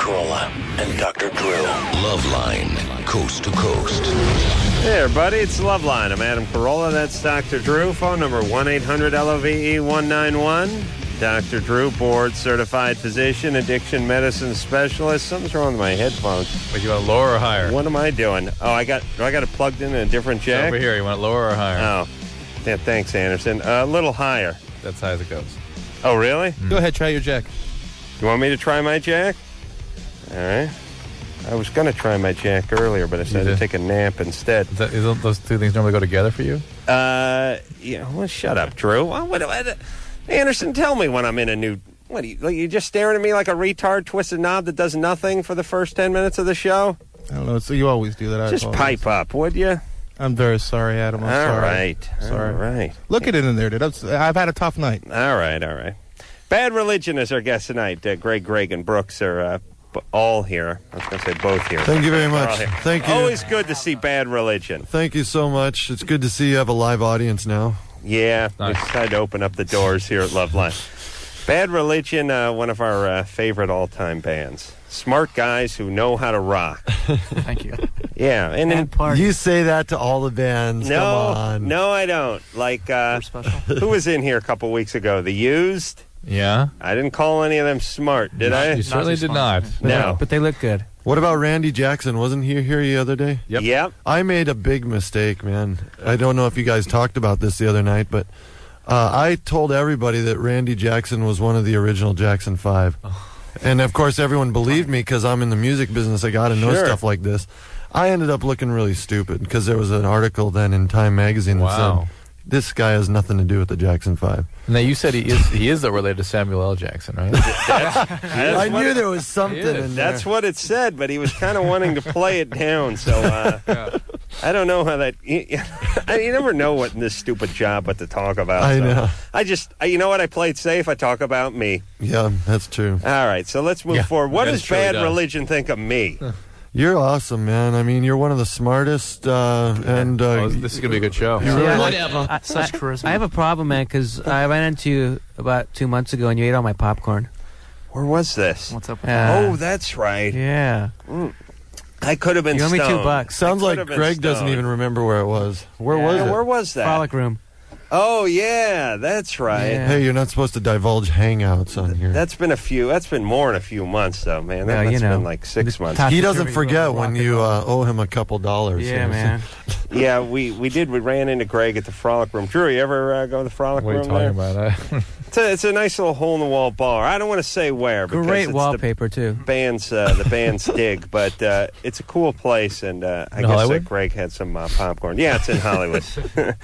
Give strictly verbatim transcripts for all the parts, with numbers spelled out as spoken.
Carolla and Doctor Drew. Loveline, coast to coast. Hey, everybody, it's Loveline. I'm Adam Carolla. That's Doctor Drew. Phone number one eight hundred L O V E one nine one. Doctor Drew, board-certified physician, addiction medicine specialist. Something's wrong with my headphones. Wait, you want lower or higher? What am I doing? Oh, I got do I got it plugged in a different jack? Over here. You want it lower or higher? Oh, yeah, thanks, Anderson. Uh, a little higher. That's high as it goes. Oh, really? Mm. Go ahead, try your jack. You want me to try my jack? All right. I was going to try my jack earlier, but I decided to take a nap instead. Is that, is those two things normally go together for you? Uh, yeah. Well, shut up, Drew. What, what, what, Anderson, tell me when I'm in a new... What, are you, like, you just staring at me like a retard twisted knob that does nothing for the first ten minutes of the show? I don't know. So you always do that. I Just apologize. pipe up, would you? I'm very sorry, Adam. I'm all sorry. right. Sorry. All right. Look at it in there, dude. I've, I've had a tough night. All right, all right. Bad Religion is our guest tonight. Uh, Greg, Greg, and Brooks are uh, b- all here. I was going to say both here. Thank you very They're all much. here. Thank you. Always good to see Bad Religion. Thank you so much. It's good to see you have a live audience now. Yeah, Nice. we decided to open up the doors here at Loveline. Bad Religion, uh, one of our uh, favorite all-time bands. Smart guys who know how to rock. Thank you. Yeah, and, and party. You say that to all the bands. no, Come on. no, I don't. Like, uh, We're special. who was in here a couple weeks ago? The Used. Yeah. I didn't call any of them smart, did I? You certainly too did smart. not. No. But they look good. What about Randy Jackson? Wasn't he here the other day? Yep. Yep. I made a big mistake, man. I don't know if you guys talked about this the other night, but uh, I told everybody that Randy Jackson was one of the original Jackson Five. And, of course, everyone believed me because I'm in the music business. I got to know Sure. stuff like this. I ended up looking really stupid because there was an article then in Time Magazine that Wow. said, this guy has nothing to do with the Jackson Five. Now, you said he is he is though related to Samuel L. Jackson, right? That's I what knew it- there was something He is. in there. That's what it said, but he was kind of wanting to play it down. So uh, I don't know how that. You, you never know what in this stupid job what to talk about. I so know. I just, I, you know what? I played safe. I talk about me. Yeah, that's true. All right, so let's move Yeah, forward. What that does surely Bad does. Religion think of me? You're awesome, man. I mean, you're one of the smartest, uh, and uh, Oh, this is going to be a good show. you really Yeah, like. I, Such I- charisma. I have a problem, man, because I ran into you about two months ago and you ate all my popcorn. Where was this? What's up with Uh, that? Oh, that's right. Yeah. I could have been You owe me two stoned. bucks. Sounds I could like have been Greg doesn't stoned. even remember where it was. Where Yeah. was Yeah, it? where was that? Frolic room. Oh, yeah, that's right. Yeah. Hey, you're not supposed to divulge hangouts on here. That's been a few. That's been more than a few months, though, man. That Well, you must have know, been like six the months. top- He doesn't Rock forget and when you roll. uh, owe him a couple dollars. Yeah, you know? man. Yeah, we, we did. We ran into Greg at the Frolic Room. Drew, you ever uh, go to the Frolic What are you Room talking there? about? It's a, it's a nice little hole-in-the-wall bar. I don't want to say where. because Great it's wallpaper, too. The band's, uh, the band's dig, but uh, it's a cool place, and uh, I In guess uh, Hollywood? Greg had some uh, popcorn. Yeah, it's in Hollywood. uh,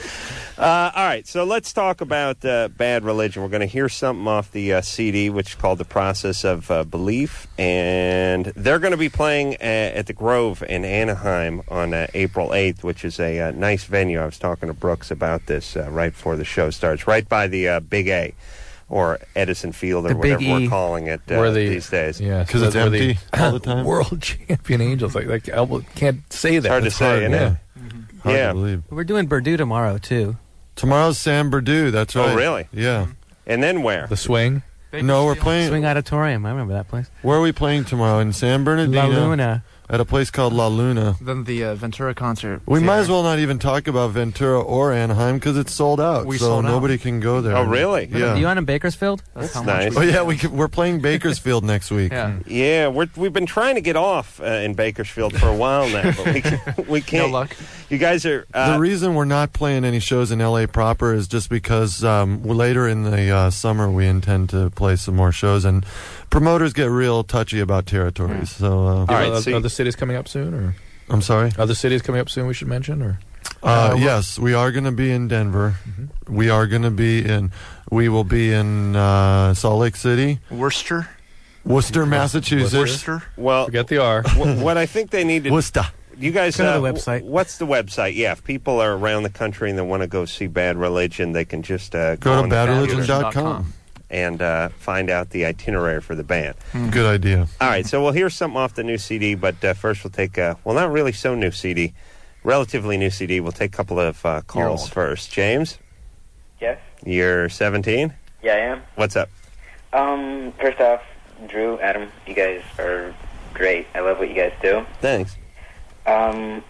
all right, so let's talk about uh, Bad Religion. We're going to hear something off the uh, C D, which is called The Process of uh, Belief, and they're going to be playing uh, at the Grove in Anaheim on uh, April eighth, which is a uh, nice venue. I was talking to Brooks about this uh, right before the show starts, right by the uh, Big A, or Edison Field, or The Big whatever we're E. calling it uh, Where the- these days. Yeah, Because it's where the empty all the time. World champion Angels. Like, like I can't say that. It's hard to say, isn't yeah. it? Hard Yeah. to believe. We're doing Purdue tomorrow, too. Tomorrow's Sam Burdue. That's Oh, right. really? Yeah. And then where? The swing. No, we're playing. Swing Auditorium. I remember that place. Where are we playing tomorrow? In San La Bernardino. Luna. At a place called La Luna. Then the uh, Ventura concert. We might theater. as well not even talk about Ventura or Anaheim because it's sold out. We so sold out. nobody can go there. Oh, really? Yeah. You on in Bakersfield? That's, That's how nice. much Oh we yeah, we could, we're playing Bakersfield next week. Yeah. Yeah, we're, we've been trying to get off uh, in Bakersfield for a while now, but we, can, we No can't. luck. You guys are... Uh, the reason we're not playing any shows in L A proper is just because um, later in the uh, summer we intend to play some more shows, and promoters get real touchy about territories. So, uh, All right, Are so you- other cities coming up soon, or I'm sorry. other cities coming up soon? We should mention, or Uh, yes, we are going to be in Denver. Mm-hmm. We are going to be in. We will be in uh, Salt Lake City, Worcester. Worcester, Massachusetts. Worcester. well, forget the R. wh- what I think they need to... Worcester. You guys... Go to uh, the website. wh- What's the website? Yeah, if people are around the country and they want to go see Bad Religion, they can just uh, go, Go to on the bad computer religion dot com. and uh, find out the itinerary for the band. Good idea. All right, so we'll hear something off the new C D, but uh, first we'll take, uh, well, not really so new C D, relatively new C D. We'll take a couple of uh, calls old. first. James, Yes. you're seventeen? Yeah, I am. What's up? Um, first off, Drew, Adam, you guys are great. I love what you guys do. Thanks. Um,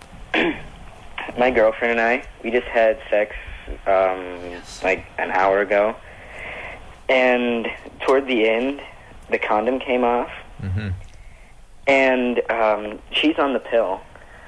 my girlfriend and I, we just had sex um, like an hour ago, and toward the end, the condom came off, Mm-hmm. and um, she's on the pill,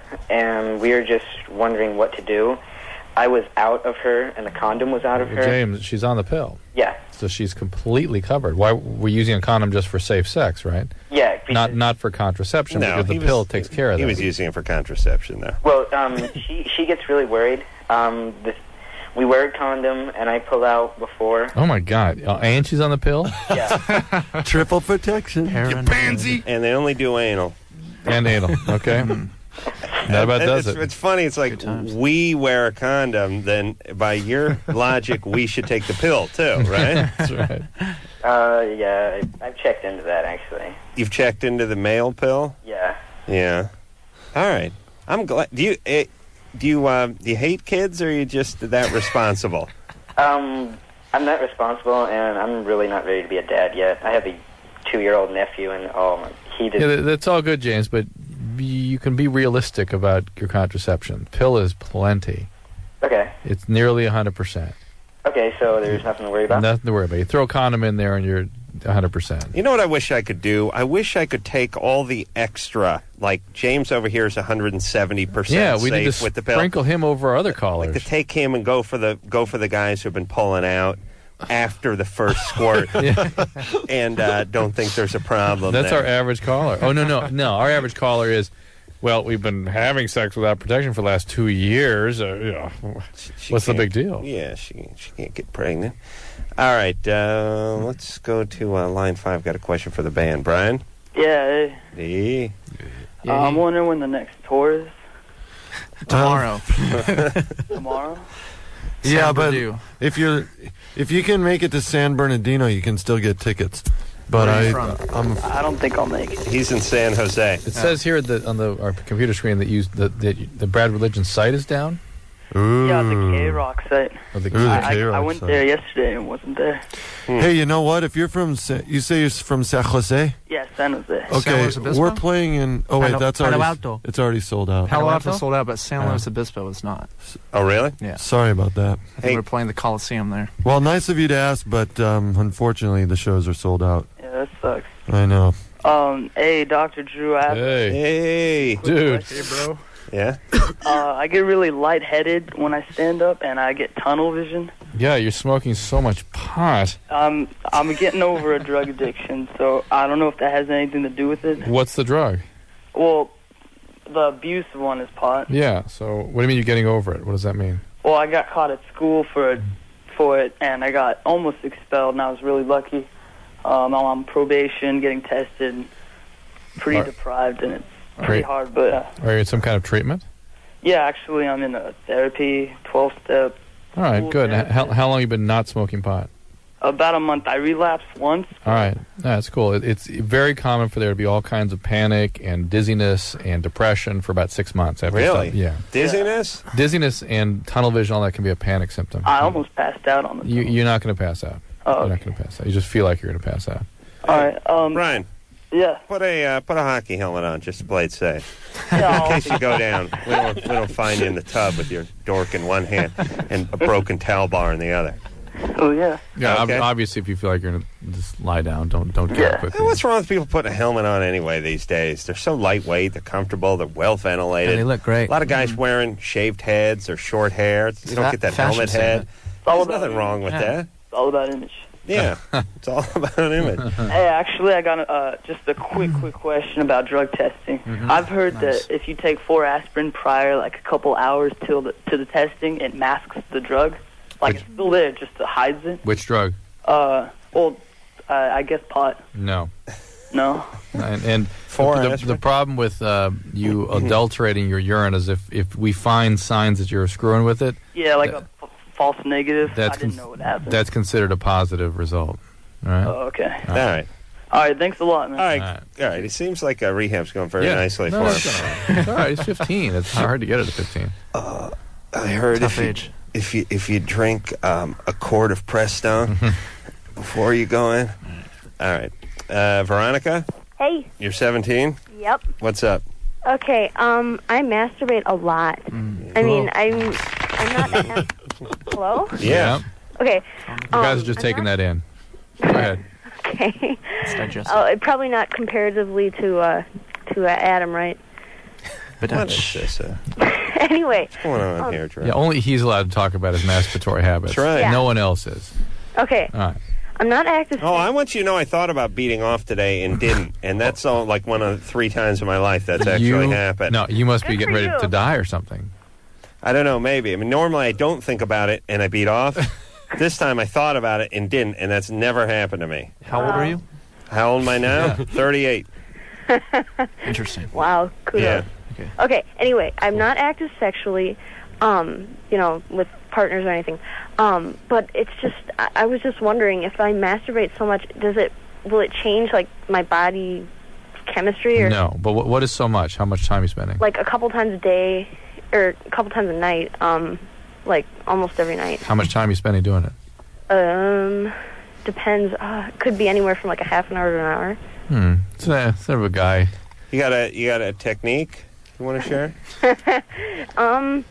and we were just wondering what to do. I was out of her, and the condom was out of her. James, she's on the pill. Yeah. So she's completely covered. Why we're using a condom just for safe sex, right? Yeah. Not not for contraception, No, because the he was- pill takes care of He that. was using it for contraception, though. Well, um, she she gets really worried. Um, the, we wear a condom, and I pull out before. Oh my God! Uh, and she's on the pill. Yeah. Triple protection. Heroin. Pansy. And they only do anal. And anal. Okay. That about And does it's, it. it's funny. It's like times. we wear a condom. Then, by your logic, we should take the pill too, right? That's right. Uh, yeah, I, I've checked into that, actually. You've checked into the male pill. Yeah. Yeah. All right. I'm glad. Do you eh, do you uh, do you hate kids, or are you just that responsible? Um, I'm not responsible, and I'm really not ready to be a dad yet. I have a two-year-old nephew, and oh, my, he did. Yeah, that- that's all good, James. But you can be realistic about your contraception. Pill is plenty. Okay. It's nearly a hundred percent. Okay, so there's nothing to worry about? Nothing to worry about. You throw a condom in there, and you're a hundred percent. You know what I wish I could do? I wish I could take all the extra. Like James over here is one hundred seventy percent Yeah, we safe need to with the pill. sprinkle him over our other callers. Like to take him and go for the go for the guys who've been pulling out after the first squirt, and uh, don't think there's a problem. That's there. our average caller. Oh no, no, no. Our average caller is, well, we've been having sex without protection for the last two years. Uh, you know, She what's the can't- big deal? Yeah, she she can't get pregnant. All right, uh, let's go to uh, line five. Got a question for the band, Brian. Yeah, D. uh, I'm wondering when the next tour is. Tomorrow. Tomorrow? Yeah, San but Bernardino. if you're if you can make it to San Bernardino, you can still get tickets. But Where are I, you from? I'm I don't think I'll make it. He's in San Jose. It says here that on the our computer screen that you the the, the Brad Religion site is down. ooh. Yeah, the K-Rock site. Or the, Ooh, the I, I, K-Rock I went site. there yesterday and wasn't there. Hey, you know what? If you're from, Sa- you say you're from San Jose. Yeah, San Jose. Okay, Luis Obispo? we're playing in. Oh wait, Palo- that's Palo already. Alto. It's already sold out. Palo Palo Alto Alto? sold out, but San Yeah. Luis Obispo is not. Oh, really? Yeah. Sorry about that. I think Hey. we're playing the Coliseum there. Well, nice of you to ask, but um, unfortunately, the shows are sold out. Yeah, that sucks. I know. Um, hey, Doctor Drew, I, have, hey, Hey, dude. Hey, bro. yeah. uh, I get really lightheaded when I stand up, and I get tunnel vision. Yeah, you're smoking so much pot. Um, I'm getting over a drug addiction, so I don't know if that has anything to do with it. What's the drug? Well, the abusive one is pot. Yeah. So what do you mean you're getting over it? What does that mean? Well, I got caught at school for it, for it, and I got almost expelled, and I was really lucky. Um, I'm on probation, getting tested, pretty Are- deprived, and it's Are pretty you, hard. But uh, are you in some kind of treatment? yeah, actually, I'm in a therapy, twelve-step. All right, Cool, good. man. How, how long have you been not smoking pot? About a month. I relapsed once. All right, yeah, that's cool. It, it's very common for there to be all kinds of panic and dizziness and depression for about six months. After you Really? stop- Yeah. Dizziness? Dizziness and tunnel vision, all that can be a panic symptom. I almost passed out on the You, tunnel. you're not going to pass out. Oh, You're not okay. going to pass out. You just feel like you're going to pass out. All right. Um, Brian, yeah. put a uh, put a hockey helmet on just to play it safe. Yeah, In I'll- case you go down, we don't we don't find you in the tub with your dork in one hand and a broken towel bar in the other. oh, yeah. Yeah, ob- Okay. obviously, if you feel like you're going to just lie down, don't don't get Yeah. up Hey, quickly. what's wrong with people putting a helmet on anyway these days? They're so lightweight, they're comfortable, they're well And ventilated. they look great. A lot of guys wearing shaved heads or short hair. You don't Fa- get that fashion helmet head. It's all There's about nothing wrong with Yeah. that. It's all about image. Yeah, it's all about an image. Hey, actually, I got a, uh, just a quick, quick question about drug testing. I've heard Nice. that if you take four aspirin prior, like a couple hours till the, to the testing, it masks the drug. Like Which- it's still there, it just hides it. Which drug? Uh, well, uh, I guess pot. No. No. And, and Four the, the, aspirin? the problem with uh, you adulterating your urine is if, if we find signs that you're screwing with it, Yeah, like That- a f- false negative. that's I didn't cons- know what happened. that's considered a positive result. All right? Oh, okay. All right. All right, thanks a lot, man. All right. All right. All right. It seems like uh, rehab's going very Yeah. nicely No, for no, him. it's all right. It's all right. He's fifteen. It's hard to get it at fifteen. I heard Tough if you, age. if you if you drink um, a quart of Prestone before you go in. All right. Uh, Veronica? Hey. You're seventeen? Yep. What's up? Okay, um, I masturbate a lot. Mm. I mean, I'm, I'm not... I'm, hello? Yeah. Okay. You guys um, are just I'm taking not- that in. Go ahead. Okay. It's digested. Oh, probably not comparatively to, uh, to uh, Adam, right? But What is this? Uh, Anyway. what's going on um, here, Drew? Yeah, only he's allowed to talk about his masturbatory habits. That's right. Yeah. No one else is. Okay. All right. I'm not active... Oh, I want you to know I thought about beating off today and didn't. And that's all like one of three times in my life that's actually You- happened. No, you must be Good getting for ready you. to die or something. I don't know, maybe. I mean, normally I don't think about it and I beat off. This time I thought about it and didn't, and that's never happened to me. How old are you? How old am I now? thirty-eight. Interesting. Wow, kudos. Yeah. Okay. Okay, anyway, I'm not active sexually, um, you know, with partners or anything. Um, but it's just, I, I was just wondering, if I masturbate so much, does it, will it change, like, my body chemistry? Or No, but what, what is so much? How much time are you spending? like a couple times a day, or a couple times a night, um, like almost every night. How much time are you spending doing it? Um, depends. Uh, it could be anywhere from like a half an hour to an hour. Hmm. It's a, sort of a guy. You got a you got a technique you want to share? Um,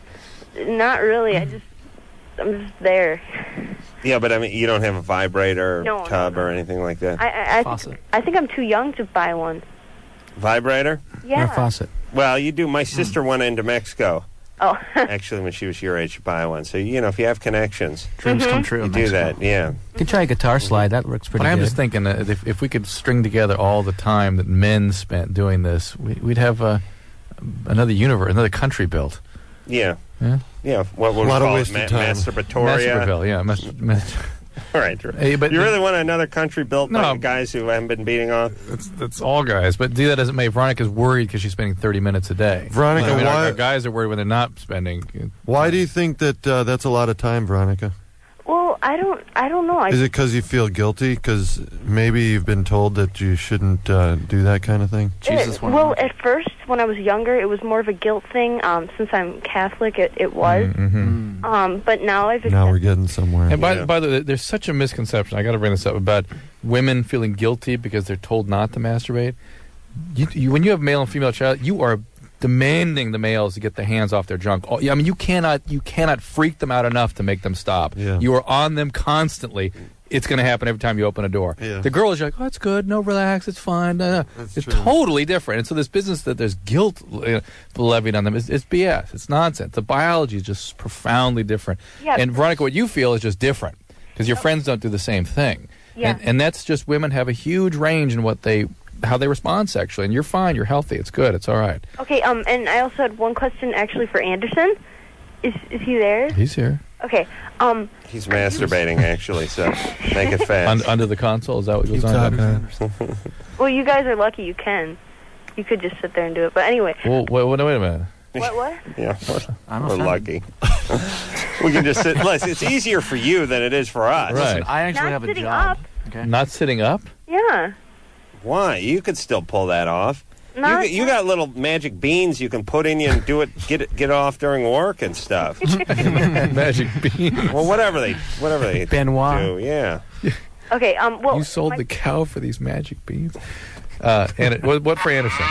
not really. I just, I'm just there. Yeah, but I mean, you don't have a vibrator, No, no, tub, no. or anything like that. I, I, I, Faucet. think, I think I'm too young to buy one. Vibrator? Yeah. faucet. Well, you do. My sister went into Mexico. Oh. Actually, when she was your age, to buy one. So you know, if you have connections, Dreams come true. you in do Mexico. that. Yeah. You can try a guitar slide. That works pretty But I'm good. just thinking that if, if we could string together all the time that men spent doing this, we, we'd have uh, another universe, another country built. Yeah. Yeah? Yeah. What would A we lot of call it? wasted Ma- time. Masturbatoria. Masturbatoria, yeah. Mas- mas- All right, Drew. Hey, but you the- really want another country built No. by guys who haven't been beating off? That's, that's all guys. But see, that doesn't make Veronica's worried because she's spending thirty minutes a day. Veronica, I mean, our, why- our guys are worried when they're not spending. Why do you think that uh, that's a lot of time, Veronica? Well, I don't. I don't know. I, Is it because you feel guilty? Because maybe you've been told that you shouldn't uh, do that kind of thing? Jesus, it, one well, more. at first, when I was younger, it was more of a guilt thing. Um, since I'm Catholic, it, it was. Mm-hmm. Um, but now I've. Now we're accepted- getting somewhere. And by, Yeah. by the way, there's such a misconception. I got to bring this up about women feeling guilty because they're told not to masturbate. You, you, when you have male and female child, you are demanding the males to get their hands off their junk. Oh, I mean, you cannot you cannot freak them out enough to make them stop. Yeah. You are on them constantly. It's going to happen every time you open a door. Yeah. The girl is like, oh, it's good. No, relax. It's fine. No, no. That's It's true. totally different. And so this business that there's guilt uh, levied on them is it's B S. It's nonsense. The biology is just profoundly different. Yeah. And Veronica, what you feel is just different because your friends don't do the same thing. Yeah. And, and that's just women have a huge range in what they how they respond sexually. And you're fine. You're healthy. It's good. It's all right. Okay. Um, and I also had one question actually for Anderson. Is is he there? He's here. Okay. Um. He's masturbating, actually, so make it fast. Un- under the console. Is that what goes Keep on? talking. Well, you guys are lucky. You can. You could just sit there and do it. But anyway. Well, wait, wait, wait a minute. What? What? Yeah, we're, I'm we're offended. lucky. We can just sit. Listen, it's easier for you than it is for us. Right. Listen, I actually Not have a sitting job. up. Okay. Not sitting up? Yeah. Why? You could still pull that off. You, Not, got- you got little magic beans you can put in you and do it, get it, get off during work and stuff. Magic bean. Well, whatever they, whatever they Benoit. do, yeah. Okay. Um. Well. You sold my- the cow for these magic beans. Uh, and it, what, what for Anderson?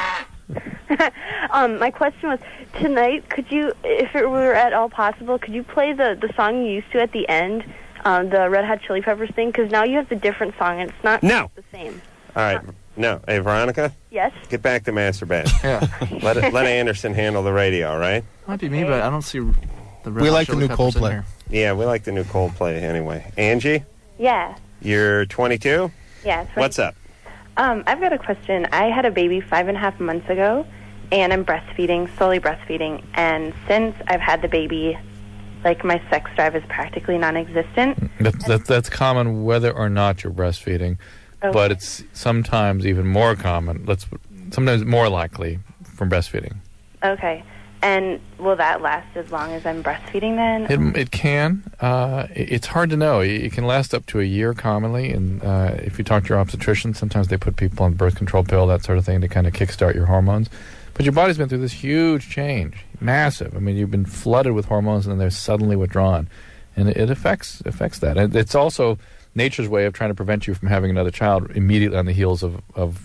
Um, my question was, tonight, could you, if it were at all possible, could you play the, the song you used to at the end, um, the Red Hot Chili Peppers thing? Because now you have the different song, and it's not No. the same. All right. No. Hey, Veronica, Yes? get back to masturbating. Yeah. let it, let Anderson handle the radio, all right? Might be me, but I don't see the Red We Hot like the Chili new Peppers in Coldplay. here. Yeah, we like the new Coldplay anyway. Angie, Yeah. you're twenty-two? Yeah. it's What's up? Um, I've got a question. I had a baby five and a half months ago, and I'm breastfeeding, slowly breastfeeding. And since I've had the baby, like, my sex drive is practically non-existent. That's, that, that's common whether or not you're breastfeeding. Okay. But it's sometimes even more common, let's sometimes more likely from breastfeeding. Okay. And will that last as long as I'm breastfeeding then? It, it can. Uh, it, it's hard to know. It, it can last up to a year commonly. And uh, if you talk to your obstetrician, sometimes they put people on birth control pill, that sort of thing, to kind of kickstart your hormones. But your body's been through this huge change, massive. I mean, you've been flooded with hormones, and then they're suddenly withdrawn, and it, it affects affects that. And it's also nature's way of trying to prevent you from having another child immediately on the heels of, of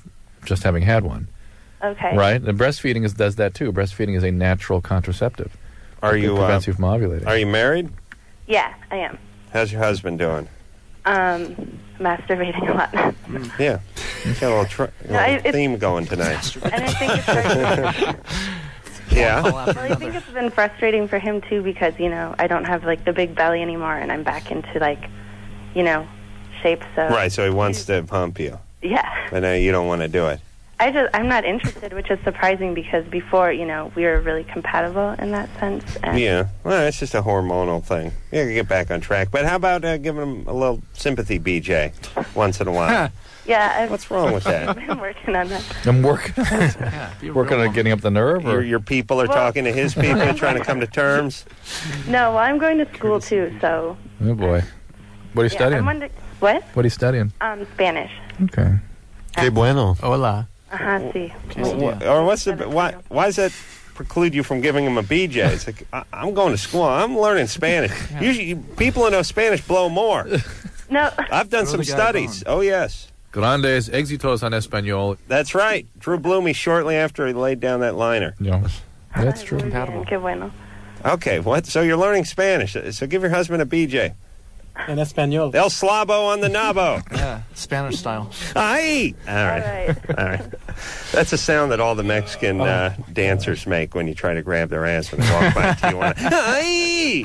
just having had one. Okay. Right? And breastfeeding is, does that too. Breastfeeding is a natural contraceptive. Are It you prevents uh, you from ovulating. Are you married? Yeah, I am. How's your husband doing? Um, masturbating a lot. Yeah, got a little, tr- a No, I- little it's- theme going tonight. And I think it's very, Yeah. well, I think it's been frustrating for him too because you know I don't have like the big belly anymore, and I'm back into like, you know, shape. So Right. So he wants to pump you, yeah, but now you don't want to do it. I just I'm not interested, which is surprising because before you know we were really compatible in that sense. And Yeah. Well, it's just a hormonal thing. Yeah, get back on track. But how about uh, giving him a little sympathy, B J, once in a while? Yeah. I've, What's wrong with that? I've been working on that. I'm working on it. Yeah, be a Working real on getting up the nerve? Your, Or? your people are Well- talking to his people, trying to come to terms. No, well, I'm going to school too, so Oh, boy. What are you yeah, studying? I'm wonder- what? What are you studying? Um, Spanish. Okay. Que bueno. Hola. Uh huh. See. Wh- Or what's the why? Why does that preclude you from giving him a B J? It's like I, I'm going to school. I'm learning Spanish. Usually, you- people who know Spanish blow more. No. I've done Throw some the guy studies. bone. Oh yes, Grandes éxitos en español. that's right. Drew blew me shortly after he laid down that liner. Yeah. That's true. Muy bien, qué bueno. Okay, what? So you're learning Spanish. So give your husband a B J. En español. El slabo on the nabo. Yeah, Spanish style. Aye. All right. All All right. That's a sound that all the Mexican uh, dancers make when you try to grab their ass when they walk by Tijuana. Aye.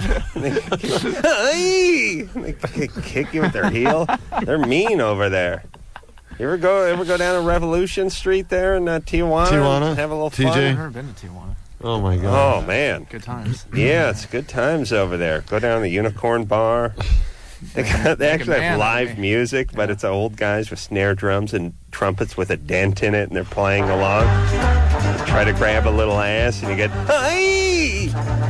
Aye. They kick- kick you with their heel. They're mean over there. You ever go ever go down to Revolution Street there in uh, Tijuana? Tijuana? and Have a little T J? fun? I've never been to Tijuana. Oh, my God. Oh man. Good times. Yeah, it's good times over there. Go down to the Unicorn Bar. They, got, they actually have man live out of me. music, but it's old guys with snare drums and trumpets with a dent in it, and they're playing along. You try to grab a little ass, and you get, "Aye!"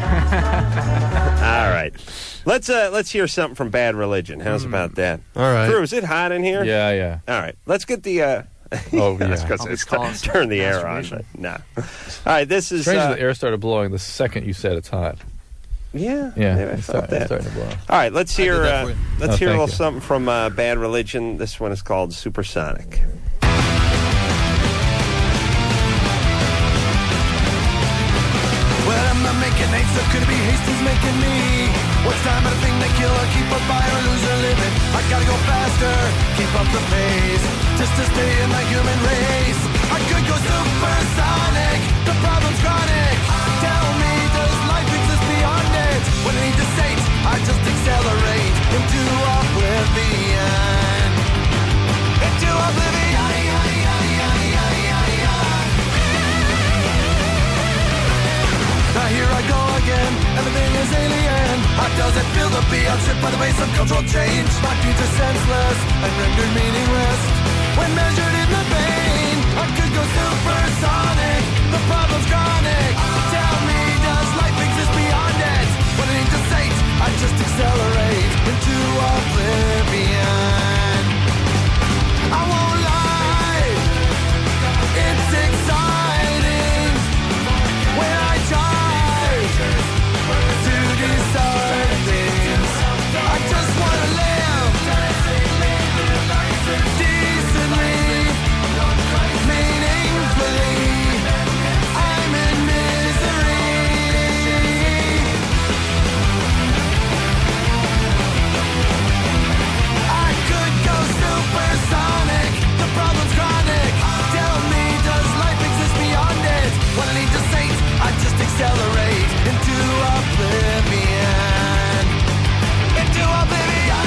All right, let's uh, let's hear something from Bad Religion. How's about that? All right. Drew, is it hot in here? Yeah, yeah. All right, let's get the. Uh, Oh, yeah, it's yeah. 'cause I'll it's just call it turn the air on. masturbation. But no. All right, this is. Strange Uh, that the air started blowing the second you said it's hot. yeah, Yeah, I it's, felt start- it's that. starting to blow. All right, let's I did hear that uh, for you. let's Oh, hear a thank little you. something from uh, Bad Religion. This one is called Supersonic. Well, I'm not making names, so could it be Hastings making me? What's time at a thing that kill or keep a buy or lose or living? I gotta go faster, keep up the pace, just to stay in the human race. I could go supersonic, the problem's chronic. Tell me, does life exist beyond it? When I need to say, I just accelerate into oblivion. Into oblivion. Now here I go again, everything is alien. How does it feel to be outstripped by the waves of cultural change? My future's senseless and rendered meaningless when measured in the vein. I could go supersonic, the problem's chronic. Tell me, does life exist beyond it? When I need to say, I just accelerate into oblivion. I won't lie, it's exciting when I try to decide things. I just wanna live decently, meaningfully. I'm in misery. I could go supersonic, the problem's chronic. Tell me, does life exist beyond it? When I need to say, I just accelerate into oblivion. Into oblivion.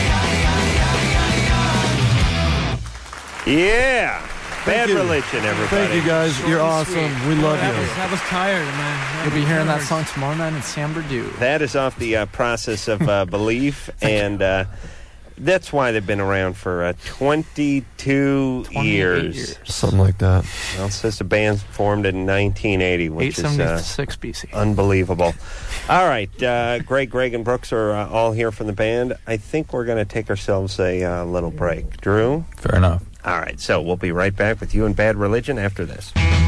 Yeah, Bad you. Religion, everybody. Thank you, guys. Short You're and awesome. sweet. We love That you. was, that was tired, man. You'll be hearing that song tomorrow night in San Bernardino. That is off the uh, Process of uh, Belief, and uh, that's why they've been around for uh, twenty-two twenty-eight years. years. Something like that. Well, it's just a band formed in nineteen eighty, which is uh, eight seventy-six B C. unbelievable. All right, uh, Greg, Greg, and Brooks are uh, all here from the band. I think we're going to take ourselves a uh, little break. Drew? Fair enough. All right, so we'll be right back with you and Bad Religion after this.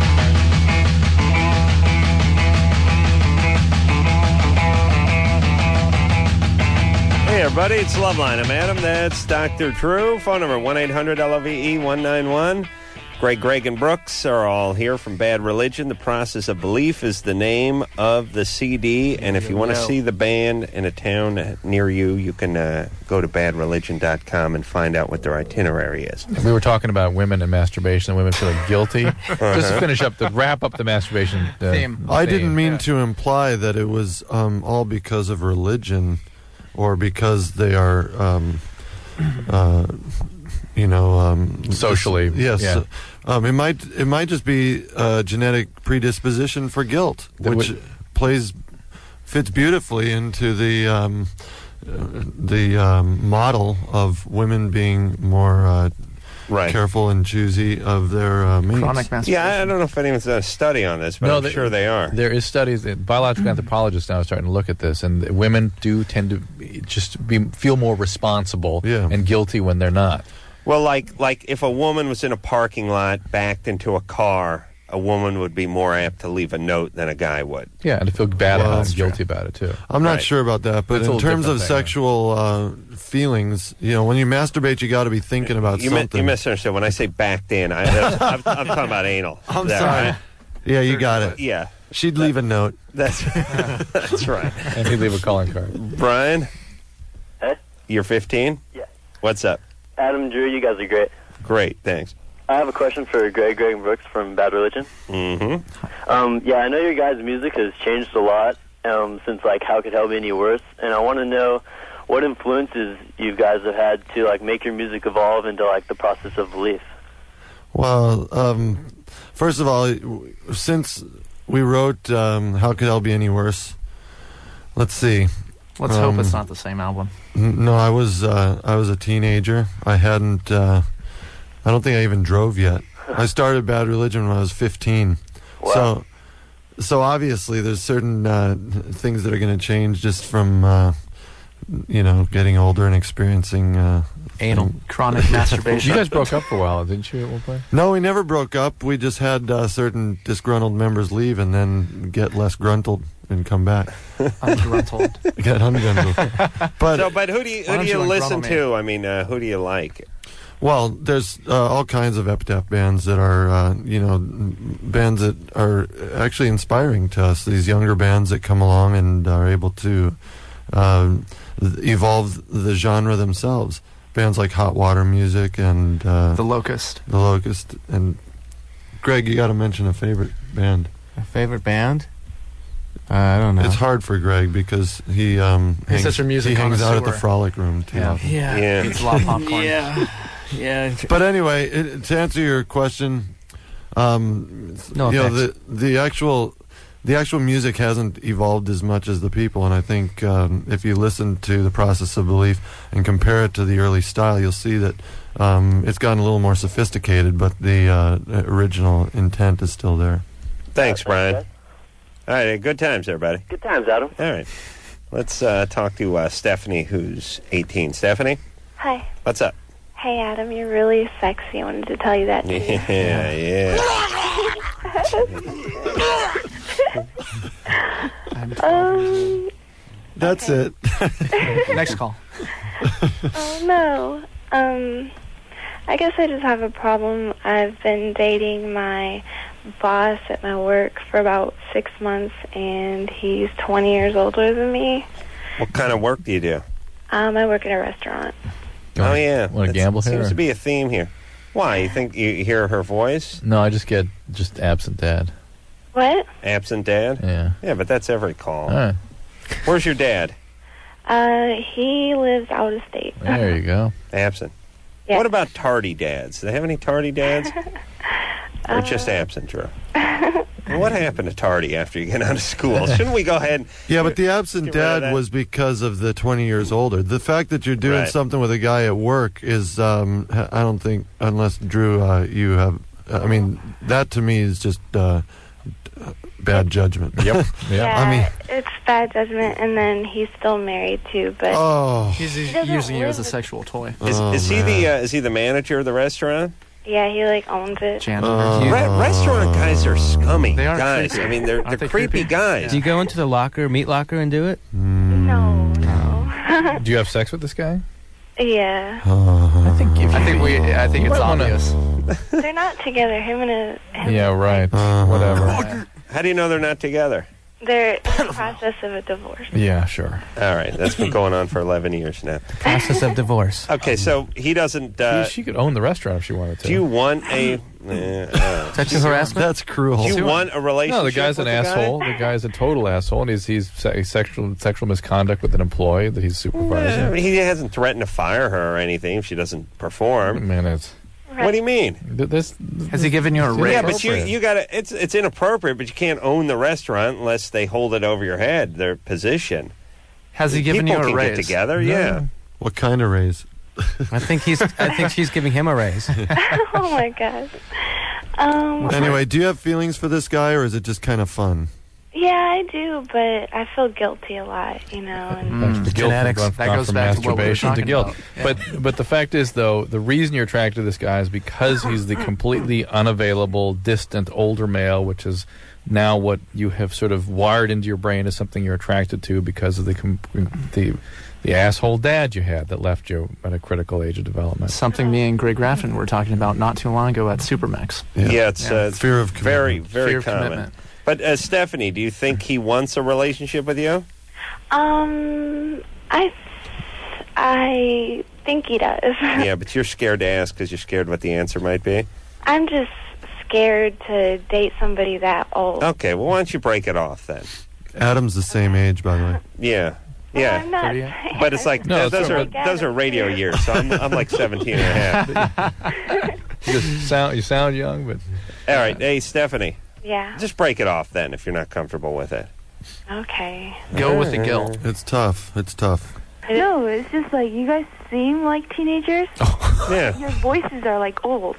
Hey, everybody, it's Loveline. I'm Adam. That's Doctor Drew. Phone number one eight hundred L O V E one nine one. Greg, Greg, and Brooks are all here from Bad Religion. The Process of Belief is the name of the C D, and if you want to see the band in a town near you, you can uh, go to bad religion dot com and find out what their itinerary is. We were talking about women and masturbation and women feeling guilty. Uh-huh. Just to finish up, the wrap up the masturbation uh, theme. I didn't mean to imply that it was um, all because of religion or because they are, um, uh, you know, um, socially. Yes. Yeah. Um, it might it might just be a genetic predisposition for guilt, which would- plays fits beautifully into the um, uh, the um, model of women being more uh, Right. careful and choosy of their uh, mates. Yeah, I I don't know if anyone's done a study on this, but I'm they- sure they are. There is studies. That biological anthropologists now are starting to look at this, and women do tend to be, just be, feel more responsible and guilty when they're not. Well, like like if a woman was in a parking lot, backed into a car, a woman would be more apt to leave a note than a guy would. Yeah, and to feel bad Well, about it that's and guilty about it too. I'm not Right. sure about that, but That's a in little terms of different thing, sexual uh, feelings, you know, when you masturbate, you got to be thinking about You, mi- something. you misunderstood. When I say backed in, I, that's, I'm, I'm talking about anal. I'm Is that sorry. right? Yeah, you got it. Yeah. She'd leave a note. That's that's right. And he'd leave a calling card. Brian? Hey? You're fifteen? Yeah. What's up? Adam, Drew, you guys are great. Great, thanks. I have a question for Greg, Greg and Brooks from Bad Religion. Mm-hmm. Um, yeah, I know your guys' music has changed a lot um, since, like, How Could Hell Be Any Worse? And I want to know what influences you guys have had to, like, make your music evolve into, like, the process of belief. Well, um, first of all, since we wrote um, How Could Hell Be Any Worse? Let's see. Let's Um, hope it's not the same album. N- No, I was uh, I was a teenager. I hadn't. Uh, I don't think I even drove yet. I started Bad Religion when I was fifteen. So, so obviously, there's certain uh, things that are going to change just from uh, you know getting older and experiencing uh, Anal. thing- Chronic masturbation. You guys broke up for a while, didn't you, at one point? No, we never broke up. We just had uh, certain disgruntled members leave and then get less gruntled and come back. Ungruntled. Get ungruntled. But so, but who do you Why who don't do you you listen ungruntle me? to? I mean, uh, who do you like? Well, there's uh, all kinds of epitaph bands that are, uh, you know, m- bands that are actually inspiring to us. These younger bands that come along and are able to um, th- evolve the genre themselves. Bands like Hot Water Music and uh, The Locust. The Locust. And Greg, you got to mention a favorite band. My favorite band? Uh, I don't know. It's hard for Greg because he um, He's hangs, such a music he hangs out at the connoisseur. Frolic Room too Yeah. often. Yeah. Yeah. Eats a lot of popcorn. Yeah. Yeah. But anyway, it, to answer your question, um, No you know offense. the the actual the actual music hasn't evolved as much as the people, and I think um, if you listen to The Process of Belief and compare it to the early style, you'll see that um, it's gotten a little more sophisticated, but the uh, original intent is still there. Thanks, Brian. All right, good times, everybody. Good times, Adam. All right, let's uh, talk to uh, Stephanie, who's eighteen. Stephanie, Hi. what's up? Hey, Adam, you're really sexy. I wanted to tell you that, too. Yeah, yeah. um, That's it. Next call. oh, no. Um, I guess I just have a problem. I've been dating my boss at my work for about six months, and he's twenty years older than me. What kind of work do you do? Um, I work in a restaurant. Oh yeah, wanna That's- gamble here, Seems or- to be a theme here. Why? You think you hear her voice? No, I just get just absent dad. What? Absent dad? Yeah. Yeah, but that's every call. All right. Where's your dad? Uh, he lives out of state. There you go. Absent. Yeah. What about tardy dads? Do they have any tardy dads? Or just Uh, absent, Drew? What happened to tardy after you get out of school? Shouldn't we go ahead and... Yeah, but the absent Get rid of dad that. was because of the twenty years older. The fact that you're doing Right. something with a guy at work is, um, h- I don't think, unless Drew, uh, you have, I mean, that to me is just uh, bad judgment. Yep. Yeah, I mean, it's bad judgment, and then he's still married, too, but... oh. He's He doesn't using you live as a with- sexual toy. Is, Oh, is he man. the uh, is he the manager of the restaurant? Yeah, he, like, owns it. Janitor. Uh, Re- restaurant guys are scummy They are guys. creepy. I mean, they're, Aren't they're they creepy, creepy? guys. Do you go into the locker, meat locker, and do it? No, no. Do you have sex with this guy? yeah. Uh, I think if I think we. I think You it's might wanna- obvious. They're not together. Him and a, him Yeah, right. Whatever. How do you know they're not together? They're in the process of a divorce. Yeah, sure. All right, that's been going on for eleven years now. Process of divorce. Okay, so he doesn't. Uh, she, she could own the restaurant if she wanted to. do you want a? Uh, uh, Sexual harassment? That's cruel. do you want a relationship? No, the guy's an with the guy? asshole. The guy's a total asshole, and he's he's se- sexual sexual misconduct with an employee that he's Yeah, supervising. he hasn't threatened to fire her or anything if she doesn't perform. Man, it's What do you mean? th- this. Has he given you a It's raise? Yeah, but you inappropriate. you got to. It's it's inappropriate, but you can't own the restaurant unless they hold it over your head. Their position. Has he given People you a can raise? get together. Yeah. What kind of raise? I think he's. I think she's giving him a raise. Oh my gosh. Um, Anyway, do you have feelings for this guy, or is it just kind of fun? yeah, I do, but I feel guilty a lot, you know. And That's the guilt genetics. gone- That gone goes from back to what we were masturbation to talking guilt. about. Yeah. But but the fact is, though, the reason you're attracted to this guy is because he's the completely unavailable, distant, older male, which is now what you have sort of wired into your brain as something you're attracted to because of the com- the the asshole dad you had that left you at a critical age of development. Something me and Greg Graffin were talking about not too long ago at Supermax. Yeah, it's, Yeah. Uh, it's Fear of very commitment. very Fear of common. commitment. But uh, Stephanie, do you think he wants a relationship with you? um, I, I think he does. Yeah, but you're scared to ask because you're scared what the answer might be. I'm just scared to date somebody that old. Okay, well, why don't you break it off then? Adam's the same age, by the way. Yeah, Well, yeah. I'm not. thirty-eight? But it's like No, th- those it's are not- those are radio years, so I'm I'm like seventeen and a half. You just sound you sound young, but All right, hey Stephanie, Yeah. just break it off then if you're not comfortable with it. Okay. Go with the guilt. It's tough. It's tough. No, it's just like you guys seem like teenagers. Yeah. Your voices are like old.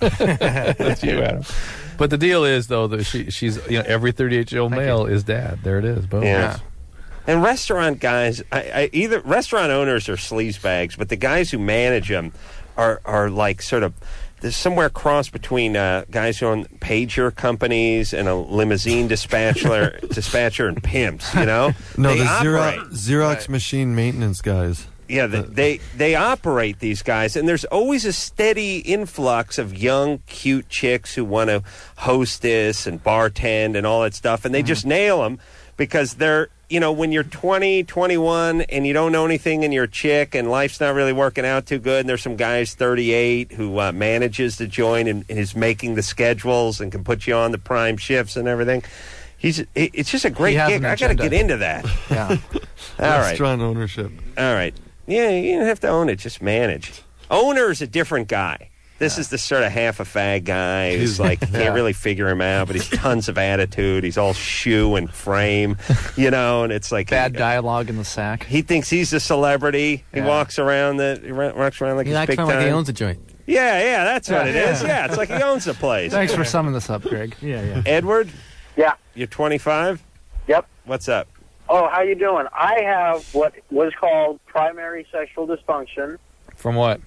that's you, Adam. But the deal is, though, that she she's you know every thirty-eight year old male is dad. There it is. Boom. Yeah. And restaurant guys, I, I, either restaurant owners are sleaze bags, but the guys who manage them are are like sort of there's somewhere cross between uh, guys who own pager companies and a limousine dispatcher, dispatcher and pimps. You know, No, They the operate. Xerox, Xerox machine maintenance guys. Yeah, they, they they operate these guys, and there's always a steady influx of young, cute chicks who want to hostess and bartend and all that stuff, and they just nail them because they're, you know, when you're twenty, twenty-one, and you don't know anything, and you're a chick, and life's not really working out too good, and there's some guys thirty-eight who uh, manages the joint and, and is making the schedules and can put you on the prime shifts and everything. He's it- it's just a great He has gig. an I got to agenda. get into that. Yeah. All right. Restaurant ownership. All right. Yeah, you don't have to own it. Just manage. Owner's a different guy. This is the sort of half a fag guy who's He's- like, you Yeah. can't really figure him out, but he's tons of attitude. He's all shoe and frame, you know, and it's like Bad he, dialogue in the sack. he thinks he's a celebrity. He Yeah. walks around the he wa- walks around like He he's acts big like he time. owns a joint. Yeah, yeah, that's what it Yeah. is. Yeah, it's like he owns the place. Thanks for summing this up, Greg. Yeah, yeah. Edward, Yeah. you're twenty-five? Yep. What's up? Oh, how you doing? I have what was called primary sexual dysfunction. From what?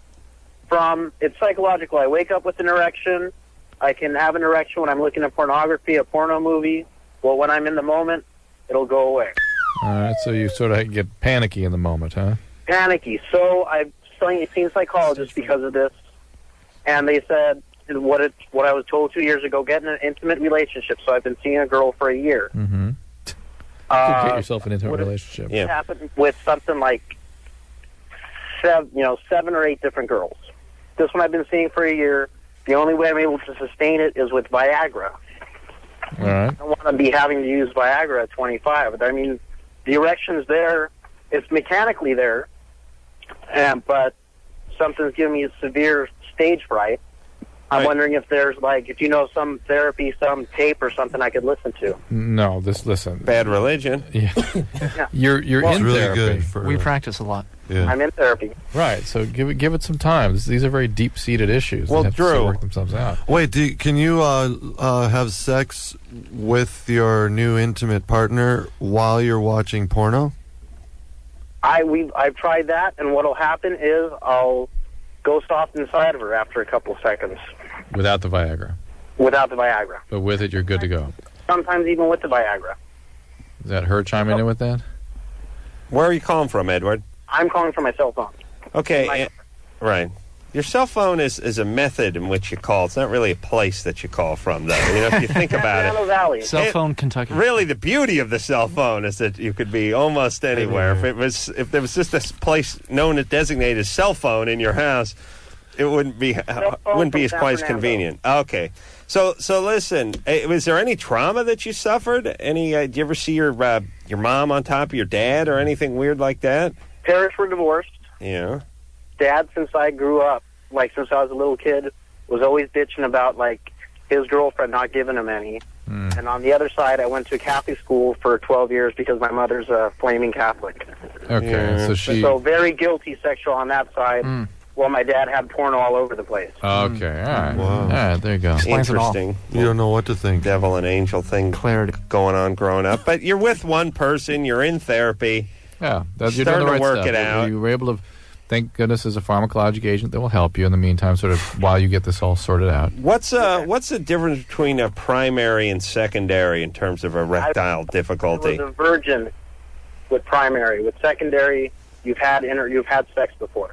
From it's psychological. I wake up with an erection. I can have an erection when I'm looking at pornography, a porno movie. Well, when I'm in the moment, it'll go away. All right, so you sort of get panicky in the moment, huh? Panicky. So I've seen psychologists because of this, and they said what it what I was told two years ago: get in an intimate relationship. So I've been seeing a girl for a year. Mm-hmm. Uh, Get yourself an intimate what if- relationship. Yeah. happened with something like seven, you know, seven or eight different girls. This one I've been seeing for a year. The only way I'm able to sustain it is with Viagra. All right. I don't want to be having to use Viagra at twenty-five. I mean, the erection's there. It's mechanically there, and, but something's giving me a severe stage fright. I'm Right. wondering if there's, like, if you know some therapy, some tape or something I could listen to. No, this listen. Bad religion. Yeah. You're you're Well, in It's really therapy. good for. We practice a lot. yeah. I'm in therapy. Right, so give it give it some time. This, these are very deep seated issues. Well, that have to sort of Drew- work themselves out. Wait, do you- can you uh, uh, have sex with your new intimate partner while you're watching porno? I we I've tried that, and what'll happen is I'll go soft inside of her after a couple of seconds Without the Viagra, without the Viagra. but with it, you're good to go. Sometimes even with the Viagra. Is that her chiming in with that? Where are you calling from, Edward? I'm calling from my cell phone. Okay, My- eh, right. Your cell phone is, is a method in which you call. It's not really a place that you call from, though. You know, if you think about Antelope it. Valley. Cell It- phone Kentucky. Really, the beauty of the cell phone is that you could be almost anywhere. If it was, if there was just a s- place known as designated as cell phone in your house, it wouldn't be uh, phone wouldn't be from as San quite Fernando. convenient. Okay, so so listen, eh, was there any trauma that you suffered? Any? Uh, did you ever see your uh, your mom on top of your dad or anything weird like that? Parents were divorced. Yeah. Dad, since I grew up, like since I was a little kid, was always bitching about like his girlfriend not giving him any. Mm. And on the other side, I went to a Catholic school for twelve years because my mother's a flaming Catholic. Okay, Yeah. so she. So very guilty sexual on that side. Mm. While my dad had porn all over the place. Okay, all right. Wow. All right, there you go. Explains it all. Interesting. You don't know what to think. Devil and angel thing Clarity. going on growing up, but you're with one person. You're in therapy. Yeah, that's, you're Starting doing the to right work stuff. it out. You were able to, thank goodness, there's a pharmacologic agent that will help you in the meantime, sort of while you get this all sorted out. What's uh what's the difference between a primary and secondary in terms of erectile I difficulty? was a virgin with primary. With secondary, you've had inter- you've had sex before.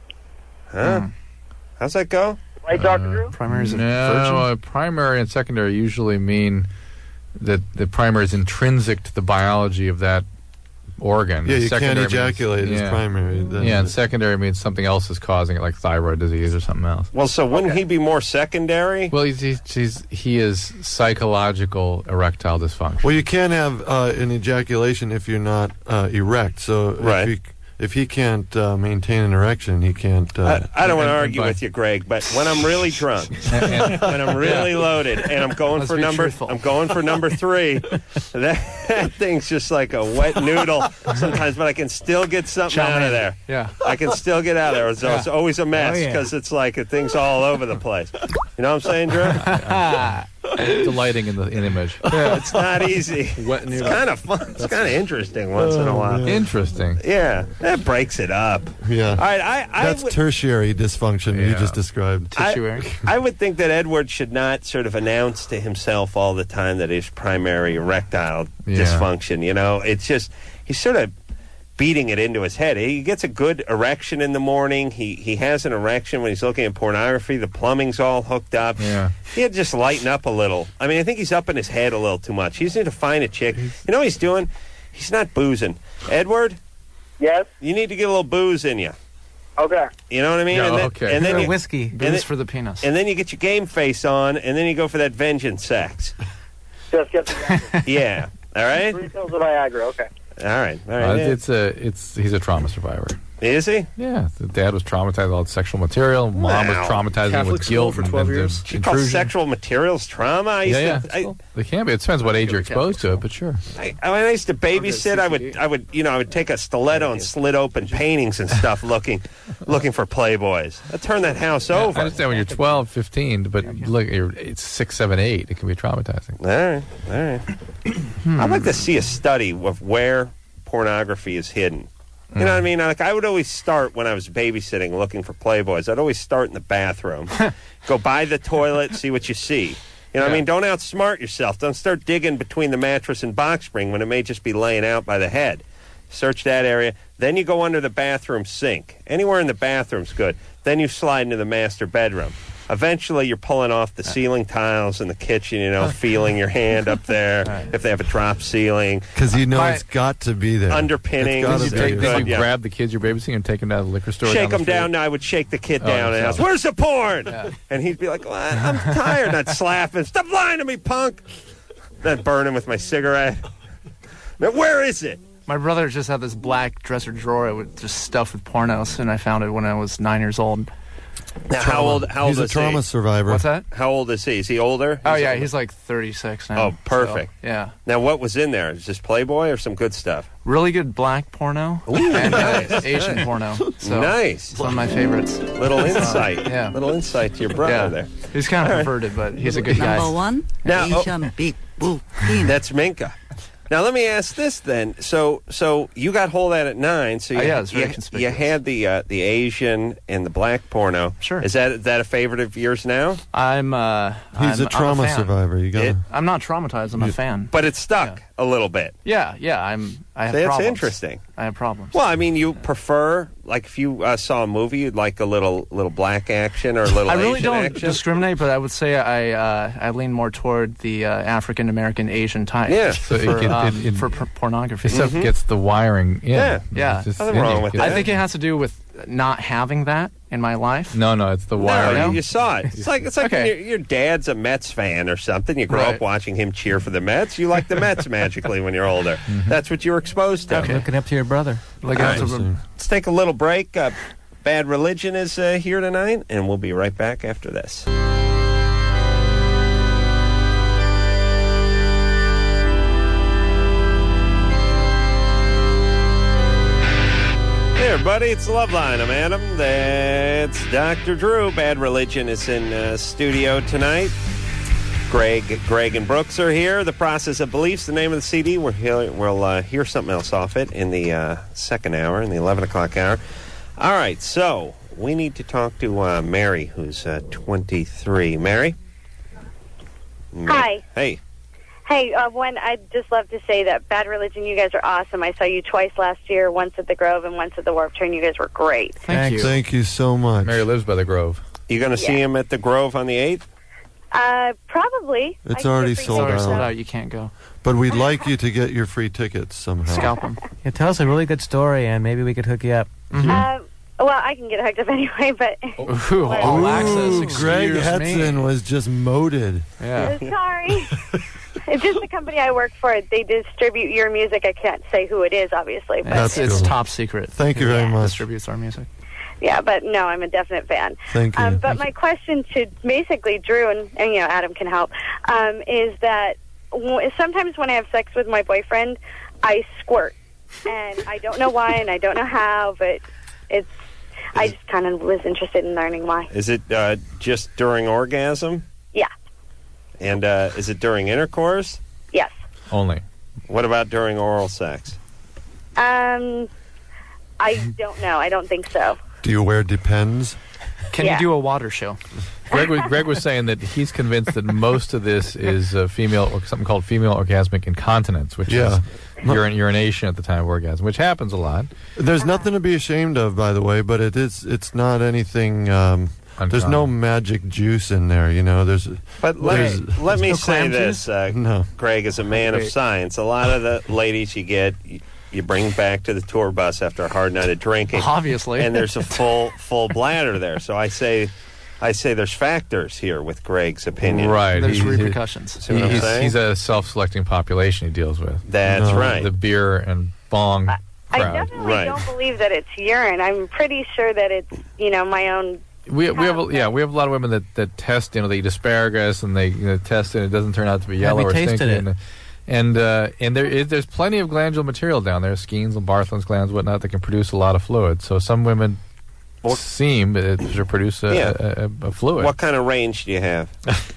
Huh? Hmm. How's that go? Right, Doctor Drew? Primary is a No, virgin. uh, primary and secondary usually mean that the primary is intrinsic to the biology of that organ. Yeah, And you can't secondary means- ejaculate as yeah. primary. Then Yeah, and secondary means something else is causing it, like thyroid disease or something else. Well, so wouldn't he be more secondary? Well, he's, he's, he's, he is psychological erectile dysfunction. Well, you can't have uh, an ejaculation if you're not uh, erect. So Right. if, he, if he can't uh, maintain an erection, he can't. Uh, I, I don't want to and- argue and by- with you, Greg, but when I'm really drunk, when I'm really loaded, and I'm going Let's for be number, truthful. I'm going for number three. that, that thing's just like a wet noodle sometimes, but I can still get something Chow out of mein. there. Yeah. I can still get out of there. So it's always a mess Oh, yeah. because it's like a thing's all over the place. You know what I'm saying, Drew? Delighting in the in image. Yeah, it's not easy. Wet It's noodle. kind of fun. It's kind of interesting once in a while. Interesting. Yeah, that breaks it up. yeah. All right, I, I That's would, tertiary dysfunction you Yeah. just described. I, Tissue area. I would think that Edward should not sort of announce to himself all the time that he's primary erectile Yeah. dysfunction. You know, it's just he's sort of beating it into his head. He gets a good erection in the morning. He he has an erection when he's looking at pornography. The plumbing's all hooked up. Yeah. He had to just lighten up a little. I mean, I think he's up in his head a little too much. He just need to find a chick. You know what he's doing? He's not boozing. Edward, Yes? you need to get a little booze in you. Okay. You know what I mean? Yeah, and then, okay. And then A you, whiskey. and Booze then- for the penis. and then you get your game face on, and then you go for that vengeance sex. Just get the Viagra. Yeah. All right. Three pills of Viagra, okay. All right. All Uh, right. yeah. it's a it's he's a trauma survivor. Is he? Yeah, the dad was traumatized with all the sexual material. Mom was Wow. traumatized Catholic with school guilt for and, twelve and, years? and She calls intrusion. sexual materials trauma. I used Yeah, to, yeah. I, They can be. It depends what age you're Go to Catholic exposed to it, but sure. I, I, when I used to babysit, I would, I would, you know, I would take a stiletto and slit open paintings and stuff, looking, looking for Playboys. I turned that house I over. understand when you're twelve, fifteen, but look, you're, it's six, seven, eight. It can be traumatizing. All right, all right. I'd like to see a study of where pornography is hidden. You know what I mean? Like I would always start when I was babysitting, looking for Playboys. I'd always start in the bathroom, go by the toilet, see what you see. You know what I Yeah. mean? Don't outsmart yourself. Don't start digging between the mattress and box spring when it may just be laying out by the head. Search that area. Then you go under the bathroom sink. Anywhere in the bathroom's good. Then you slide into the master bedroom. Eventually, you're pulling off the ceiling tiles in the kitchen, you know, feeling your hand up there if they have a drop ceiling. Because you know My- it's got to be there. Underpinning. It's gotta You be take, there. then Good, you yeah. grab the kids you're babysitting and take them down to the liquor store. Shake down the him street. down. No, I would shake the kid Oh, down and ask, yourself. "Where's the porn?" And he'd be like, well, "I'm tired." Not slapping. Stop lying to me, punk. Then burn him with my cigarette. Now, where is it? My brother just had this black dresser drawer with just stuffed with pornos, and I found it when I was nine years old. Now, how old? How He's old a is trauma he? survivor. What's that? How old is he? Is he older? Oh He's yeah, older. he's like thirty-six now. Oh, perfect. So, yeah, Now, what was in there? Is this Playboy or some good stuff? really good black porno and uh, Asian porno. So Nice. it's one of my favorites. Little insight. Yeah. Little insight to your brother Yeah, there. he's kind of All right. perverted, but he's a good guy. Number one, Now- oh. Asian big bull penis. That's Minka. Now let me ask this then. So, so you got hold of that at nine. So you, Oh, yeah, it's very you, conspicuous. you had the uh, the Asian and the black porno. Sure. Is that is that a favorite of yours now? I'm. Uh, He's I'm, a trauma I'm a fan. survivor. You gotta. It- I'm not traumatized. I'm a fan. But it's stuck. a little bit. Yeah, yeah. I'm. I have See, that's problems. interesting. I have problems. Well, I mean, you prefer, like, if you uh, saw a movie, you'd like a little little black action or a little I really Asian don't action? discriminate, but I would say I uh, I lean more toward the uh, African American Asian type. Yeah. So for, it, it, um, it, it, for por- pornography. It stuff gets the wiring in. Yeah. Yeah. It's just Nothing in wrong you. with I that. think it has to do with not having that in my life. No, no, it's the wiring. No, you, you saw it. It's like it's like Okay. when your, your dad's a Mets fan or something. You grow Right. up watching him cheer for the Mets. You like the Mets magically when you're older. That's what you were exposed to. Looking up to your brother. Like All I have right. to- Let's take a little break. Uh, Bad Religion is uh, here tonight, and we'll be right back after this. Hey, everybody, it's Loveline. I'm Adam. That's Doctor Drew. Bad Religion is in uh, studio tonight. Greg, Greg and Brooks are here. The Process of Beliefs, the name of the C D. We're hear, we'll uh, hear something else off it in the uh, second hour, in the eleven o'clock hour. All right, so we need to talk to uh, Mary, who's uh, twenty-three. Mary? Ma- Hi. Hey. Hey, uh, one, I'd just love to say that Bad Religion, you guys are awesome. I saw you twice last year, once at the Grove and once at the Warped Tour, and you guys were great. Thank you. Thank you so much. Mary lives by the Grove. You going to see Yeah. him at the Grove on the eighth? Uh, probably. It's I can already get free sold Sorry, tickets, out. sold though. out. You can't go. But we'd like you to get your free tickets somehow. Scalp them. Yeah, tell us a really good story, and maybe we could hook you up. Uh, well, I can get hooked up anyway, but Ooh, all access. Ooh, Excuse Greg me. Hetson was just moted. Yeah. sorry. It's just the company I work for. They distribute your music. I can't say who it is, obviously. But That's it's cool. top secret. Thank you very Who much. Distributes our music. yeah, but no, I'm a definite fan. Thank you. Um, but my question to basically Drew, and, and you know, Adam can help, um, is that w- sometimes when I have sex with my boyfriend, I squirt. And I don't know why, and I don't know how, but it's. I just kind of was interested in learning why. Is it uh, just during orgasm? Yeah. And uh, is it during intercourse? Yes. Only. What about during oral sex? Um, I don't know. I don't think so. Do you wear Depends? Can Yeah. you do a water show? Greg was, Greg was saying that he's convinced that most of this is uh, female, or something called female orgasmic incontinence, which Yeah. is urin- urination at the time of orgasm, which happens a lot. There's nothing to be ashamed of, by the way, but it is. It's not anything. Um, there's no magic juice in there, you know. There's. But let, there's, let me no say clam this, uh, No. Greg, as a man of Wait. science, a lot of the ladies you get, you, you bring back to the tour bus after a hard night of drinking. Obviously. And there's a full full bladder there. So I say I say there's factors here with Greg's opinion. Right. There's he- he- repercussions. See what I'm he's, saying? he's a self-selecting population he deals with. That's No. right. The beer and bong I crowd. definitely Right. don't believe that it's urine. I'm pretty sure that it's, you know, my own. We we have a, yeah we have a lot of women that, that test, you know, they eat asparagus and they, you know, test it and it doesn't turn out to be Have yellow you or tasted stinky. it? And and, uh, and there is there's plenty of glandular material down there, skenes and Bartholin's glands, whatnot, that can produce a lot of fluid. So some women seem uh, to produce a, Yeah. a, a, a fluid. What kind of range do you have?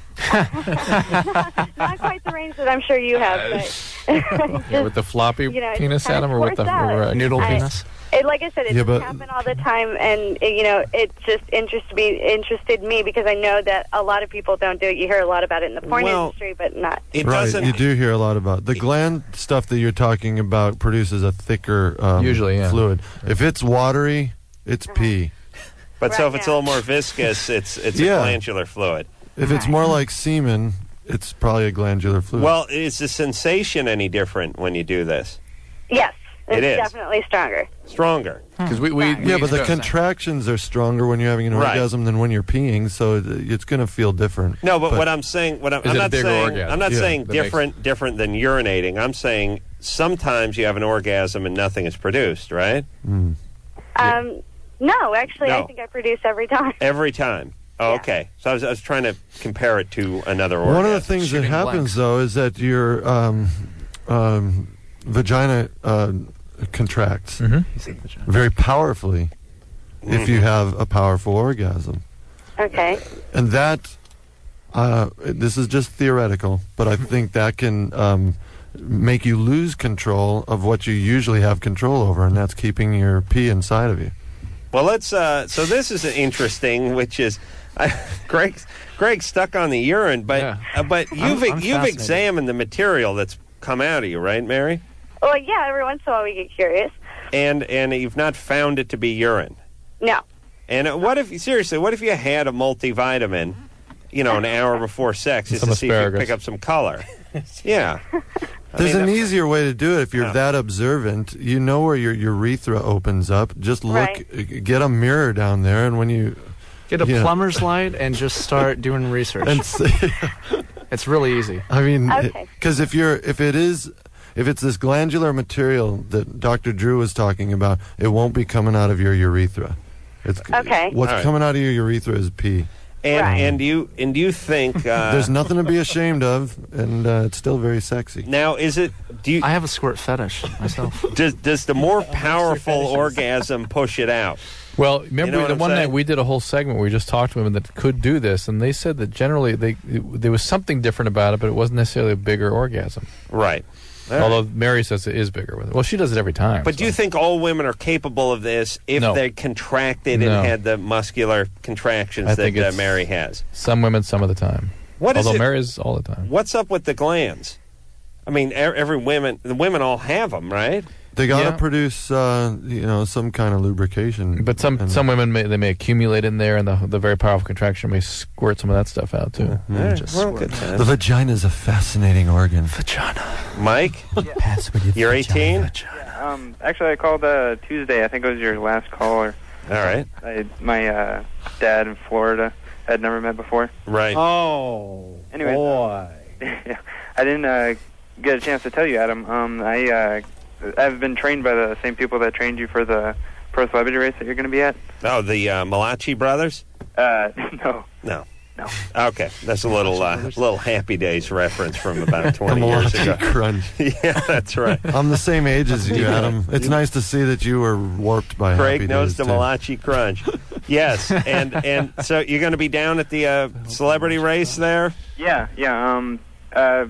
Not quite the range that I'm sure you have, but Yeah, with the floppy you know, it penis, just kinda Adam, or with the squirts out. or, uh, Noodle I- penis? it, like I said, it Yeah, doesn't but- happen all the time, and it, you know, it just interests me, interested me because I know that a lot of people don't do it. You hear a lot about it in the porn Well, industry, but not. It right, doesn't. you do hear a lot about the gland stuff that you're talking about produces a thicker um, Usually, yeah. fluid. If it's watery, it's pee. But so Right if it's a now. little more viscous, it's it's Yeah. a glandular fluid. If it's more like semen, it's probably a glandular fluid. Well, is the sensation any different when you do this? Yes, it's It is. definitely stronger. Stronger. Because we, we, yeah, we but the used to- contractions are stronger when you're having an Right. orgasm than when you're peeing, so it- it's going to feel different. No, but, what I'm saying, what I'm, Is I'm it a not bigger saying, orgasm? I'm not Yeah. saying That makes- different, different than urinating. I'm saying sometimes you have an orgasm and nothing is produced, right? Mm. Um, no, actually, I No. think I produce every time. Every time. Oh, okay. So I was, I was trying to compare it to another orgasm. One of the things that Shooting happens, blanks. though, is that your um, um, vagina uh, contracts Mhm. He said vagina. very powerfully if you Mhm. have a powerful orgasm. Okay. And that, uh, this is just theoretical, but I think that can um, make you lose control of what you usually have control over, and that's keeping your pee inside of you. Well, let's. Uh, so this is interesting, which is, uh, Greg. Greg's stuck on the urine, but Yeah. uh, but I'm- you've I'm you've fascinated. examined the material that's come out of you, right, Mary? Well, yeah, every once in a while we get curious. And and you've not found it to be urine. No. And uh, what if, seriously, what if you had a multivitamin, you know, an hour before sex, just Some to see if you asparagus. pick up some color? Yeah. There's mean, an that- easier way to do it if you're No. that observant. You know where your urethra opens up. Just look, Right. get a mirror down there, and when you Get a Yeah. plumber's light and just start doing research. and see, It's really easy. I mean, Okay. because if you're if it is if it's this glandular material that Doctor Drew was talking about, it won't be coming out of your urethra. It's Okay. What's All right. coming out of your urethra is pee. And Right. and do you and do you think uh, There's nothing to be ashamed of, and uh, it's still very sexy. now is it do you I have a squirt fetish myself. does does the more powerful orgasm push it out? Well, remember You know what the I'm one saying? night we did a whole segment where we just talked to women that could do this, and they said that generally they it, there was something different about it, but it wasn't necessarily a bigger orgasm. Right. All right. Although Mary says it is bigger with it. Well, she does it every time. But do so. you think all women are capable of this if No. they contracted No. and had the muscular contractions I that think uh, it's- Mary has? Some women, some of the time. What is Although it? Mary's all the time. What's up with the glands? I mean, e- every women, the women all have them, right? They got to Yeah. produce, uh, you know, some kind of lubrication. But some And- some women may they may accumulate in there, and the the very powerful contraction may squirt some of that stuff out too. All right, Just well, squirt. good The times. vagina is a fascinating organ. Vagina. Mike, you're eighteen. Um, actually, I called uh, Tuesday. I think it was your last caller. All right, I, my uh, dad in Florida had never met before. right. Oh, Anyways, boy. yeah, I didn't uh, get a chance to tell you, Adam. Um, I uh, I've been trained by the same people that trained you for the pro celebrity race that you're going to be at. Oh, the uh, Malachi brothers? Uh, no, No. no. Okay, that's a little uh, little Happy Days reference from about The twenty years Malachi ago. crunch. Yeah, that's right. I'm the same age as you, Adam. It's nice to see that you were warped by Craig Happy knows Days, the too. Malachi Crunch. Yes, and and so you're going to be down at the uh, celebrity race there? Yeah, yeah. Um, uh,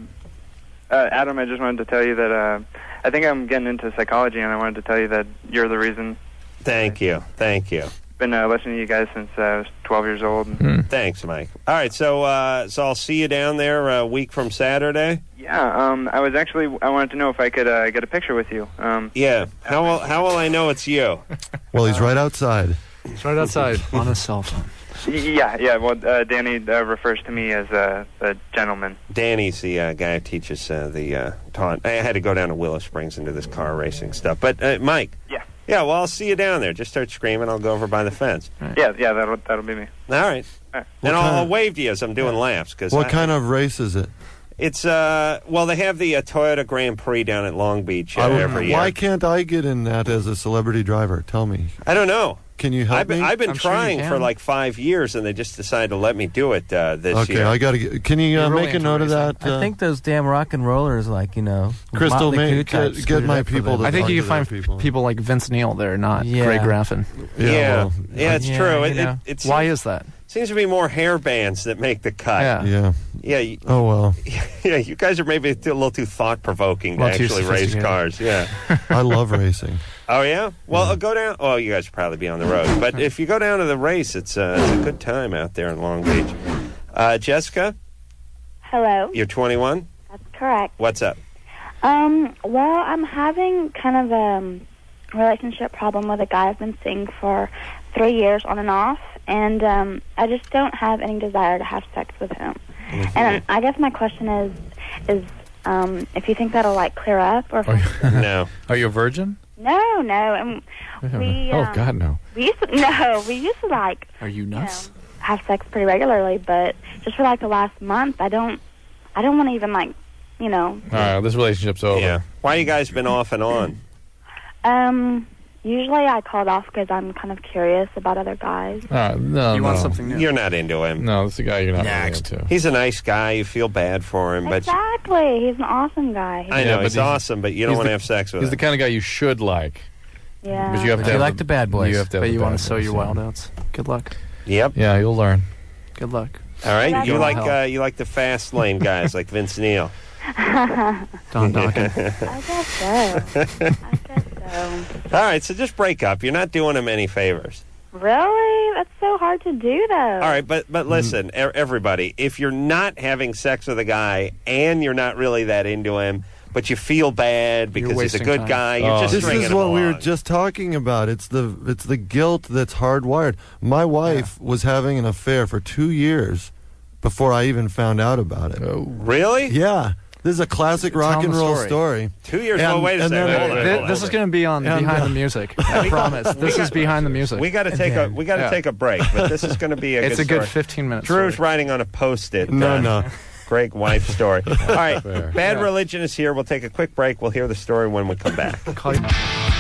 uh, Adam, I just wanted to tell you that uh, I think I'm getting into psychology, and I wanted to tell you that you're the reason. Thank you, thank you. Been uh, listening to you guys since uh, I was twelve years old. Hmm. Thanks, Mike. All right, so uh, so I'll see you down there a week from Saturday. Yeah, um, I was actually I wanted to know if I could uh, get a picture with you. Um, Yeah. How will how will I know it's you? Well, he's right outside. It's right outside on his cell phone. y- yeah, yeah. Well, uh, Danny uh, refers to me as uh, a gentleman. Danny's the uh, guy who teaches uh, the uh, taunt. I had to go down to Willow Springs and do this car racing stuff. But uh, Mike. Yeah. Yeah. Well, I'll see you down there. Just start screaming. I'll go over by the fence. Yeah, yeah. That'll that'll be me. All right. All right. And I'll, kind I'll of- wave to you as I'm doing laps. Cause What I- kind of race is it? It's uh well they have the uh, Toyota Grand Prix down at Long Beach uh, I would- every year. Why can't I get in that as a celebrity driver? Tell me. I don't know. Can you help I've been, me? I've been I'm sure you trying for can. like five years, and they just decided to let me do it uh, this Okay, year. I got to get. Can you uh, You're really make a into note of racing. that? Uh, I think those damn rock and rollers, like, you know, Crystal, Motley may- Crue types get- screwed get my it up for people them. to I think talk you to can their find people. people like Vince Neil there, not Yeah. Greg Graffin. yeah, well, yeah, it's yeah, true. you It, know. it, it Why seems, is that? seems to be more hair bands that make the cut. Yeah. yeah. yeah, you, Oh well, yeah. You guys are maybe a little too thought provoking to Well, too actually race sophisticated. cars. Yeah. I love racing. Oh yeah. Well, uh, go down. Oh, you guys will probably be on the road, but if you go down to the race, it's uh, it's a good time out there in Long Beach. Uh, Jessica, Hello. you're twenty-one. That's correct. What's up? Um, well, I'm having kind of a relationship problem with a guy I've been seeing for three years on and off, and um, I just don't have any desire to have sex with him. And I guess my question is, is um, if you think that'll like clear up, or if Are you, No. are you a virgin? no, no. And we, oh um, God, no. we used to no, we used to like Are you nuts? have sex pretty regularly, but just for like the last month, I don't, I don't want to even like, you know, All right, this relationship's over. Yeah. Why you guys been off and on? um. Usually I called off because I'm kind of curious about other guys. Uh, no, You no. want something new? You're not into him. No, this is a guy you're not Next. really into. He's a nice guy. You feel bad for him, but Exactly. He's an awesome guy. I Yeah, know but he's he's- awesome, but you don't he's want to the- have sex with He's him. the kind of guy you should like. Yeah. But you have to You have like the bad boys. You have to have But the you bad want to sow boys, your yeah. wild oats. Good luck. Yep. Yeah, you'll learn. Good luck. All right. That's You all. like Hell. uh, you like the fast lane guys like Vince Neil. Don Dawkins. I guess so. I guess so. All right. So just break up. You're not doing him any favors. Really? That's so hard to do, though. All right, but but listen, e- everybody, if you're not having sex with a guy and you're not really that into him, but you feel bad because he's a wasting good time. guy. You're Oh. just This stringing is him what we were along. just talking about. It's the it's the guilt that's hardwired. My wife was having an affair for two years before I even found out about it. Oh. Really? Yeah. This is a classic Tell rock them and the roll story. story. Two years. And- oh, wait a and second. then- Hold on, Thi- hold on, this hold is on. going to be on And, Behind uh, the Music. I promise. This got- is Behind the Music. We got to take a we got to Yeah. take a break, but this is going to be a It's good a good story. fifteen minutes. Drew's writing on a post-it. No, uh, no. Greg wife story. All right, Fair. Bad Yeah. Religion is here. We'll take a quick break. We'll hear the story when we come back. Call you-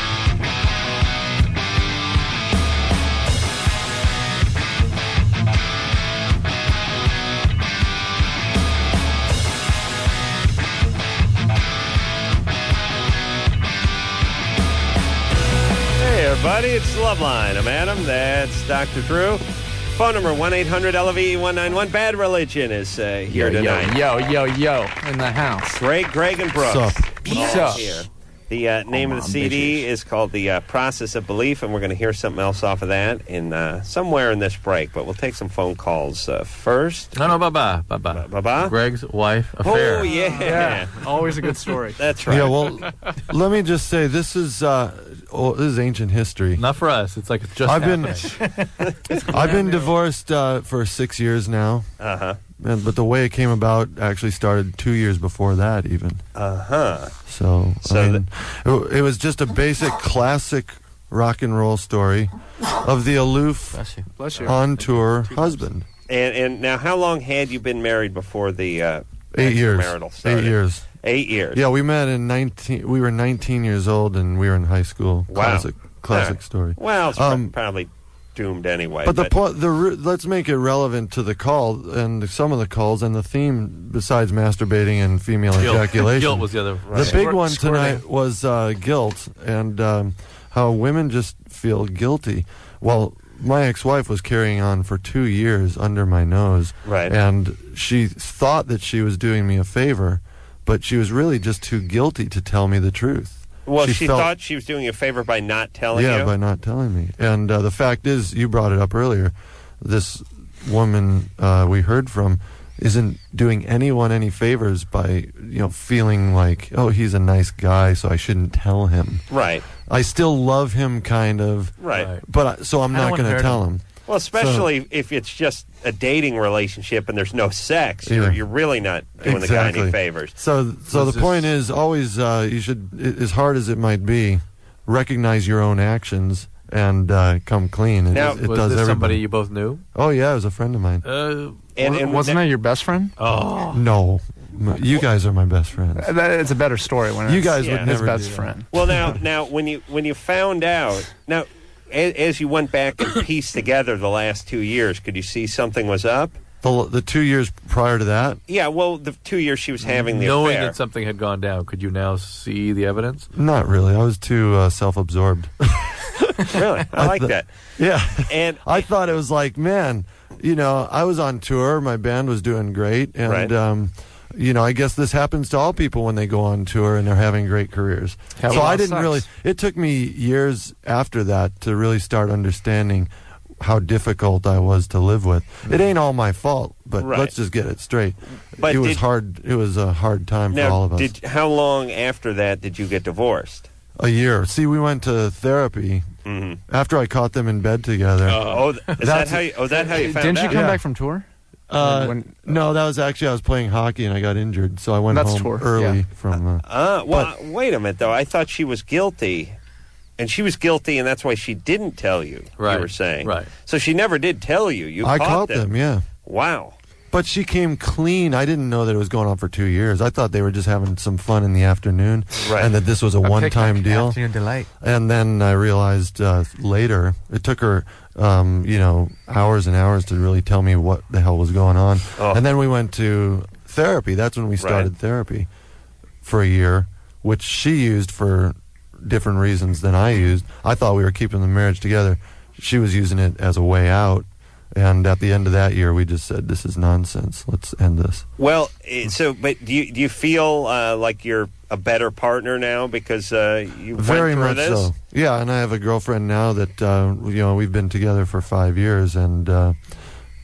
Hey, everybody, it's Loveline. I'm Adam. That's Doctor Drew. Phone number one eight hundred L V E one nine one. Bad Religion is uh, here yo, tonight. yo, yo, yo, in the house. Greg, Greg, and Brooks. Sup? All Sup? here. The uh, name of the C D is called The uh, Process of Belief, and we're going to hear something else off of that in uh, somewhere in this break. But we'll take some phone calls uh, first. No, no, bye-bye, bye-bye. Bye-bye? Greg's wife affair. Oh, yeah. Yeah, always a good story. That's right. Yeah, well, let me just say this is uh, oh, this is ancient history. Not for us. It's like it's just I've been happening. I've been divorced uh, for six years now. Uh-huh. And, but the way it came about actually started two years before that, even. Uh-huh. So, So I mean, it, it was just a basic classic rock and roll story of the aloof, Bless you. Bless you. on tour husband. And, and now, how long had you been married before the uh, Eight years. extramarital started? Eight years. Eight years. Yeah, we met in nineteen. We were nineteen years old, and we were in high school. Wow. Classic, classic Yeah. story. Well, it's Um, probably doomed anyway. But the point, the re- let's make it relevant to the call and some of the calls and the theme. Besides masturbating and female Guilt. ejaculation, Guilt was the other. the Right. big one Squirting. tonight was uh, guilt and um, how women just feel guilty. Well, my ex-wife was carrying on for two years under my nose, Right. and she thought that she was doing me a favor, but she was really just too guilty to tell me the truth. Well, she, felt- thought she was doing you a favor by not telling yeah, you. by not telling me. And uh, the fact is, you brought it up earlier, this woman uh, we heard from isn't doing anyone any favors by, you know, feeling like, oh, he's a nice guy, so I shouldn't tell him. Right. I still love him, kind of. Right. Right. But I, so I'm I don't not wanna going to hurt tell him. him. Well, especially if it's just a dating relationship and there's no sex, you're, Yeah. you're really not doing the guy any Exactly. favors. So, so This the point is- is always, uh, you should, i- as hard as it might be, recognize your own actions and uh, come clean. It, Now- it was does this everybody. somebody you both knew? Oh yeah, it was a friend of mine. Uh, And, Wa- and wasn't that- that your best friend? oh. No, M- you guys are my best friends. Uh, that- It's a better story when You it's guys Yeah. would his never best do that. friend. Well, now, now, when you when you found out, now, as, as you went back and pieced together the last two years, could you see something was up? The, the two years prior to that, Yeah, well, the two years she was having the Knowing affair. that something had gone down, could you now see the evidence? not really. I was too uh, self-absorbed. Really, I like th- that. Yeah, And I thought it was like, man, you know, I was on tour. My band was doing great, and Right. um, you know, I guess this happens to all people when they go on tour and they're having great careers. Have a so lot I of didn't sex. really. It took me years after that to really start understanding how difficult I was to live with. It ain't all my fault, but Right. let's just get it straight. But it was did- hard. It was a hard time for all now, of us. did how long after that did you get divorced? A year. See, we went to therapy Mm-hmm. after I caught them in bed together. Oh, th- is that That's- how? You, oh, is that how you found Didn't you out? come Yeah. back from tour? Uh, When- no, that was actually I was playing hockey and I got injured, so I went That's home tour, early yeah. from. Uh, Uh, well, wait a minute, though. I thought she was guilty. And she was guilty, and that's why she didn't tell you, Right, you were saying. right. So she never did tell you. You I caught, caught them. yeah. Wow. But she came clean. I didn't know that it was going on for two years. I thought they were just having some fun in the afternoon, Right. and that this was a, one-time deal. Afternoon delight. And then I realized uh, later it took her, um, you know, hours and hours to really tell me what the hell was going on. Oh. And then we went to therapy. That's when we started Right. therapy for a year, which she used for different reasons than I used. I thought we were keeping the marriage together. She was using it as a way out. And at the end of that year, we just said, "This is nonsense. Let's end this." Well, eh, so, but do you, do you feel uh, like you're a better partner now because uh, you Very went through much this? so. Yeah, and I have a girlfriend now that uh, you know we've been together for five years, and uh,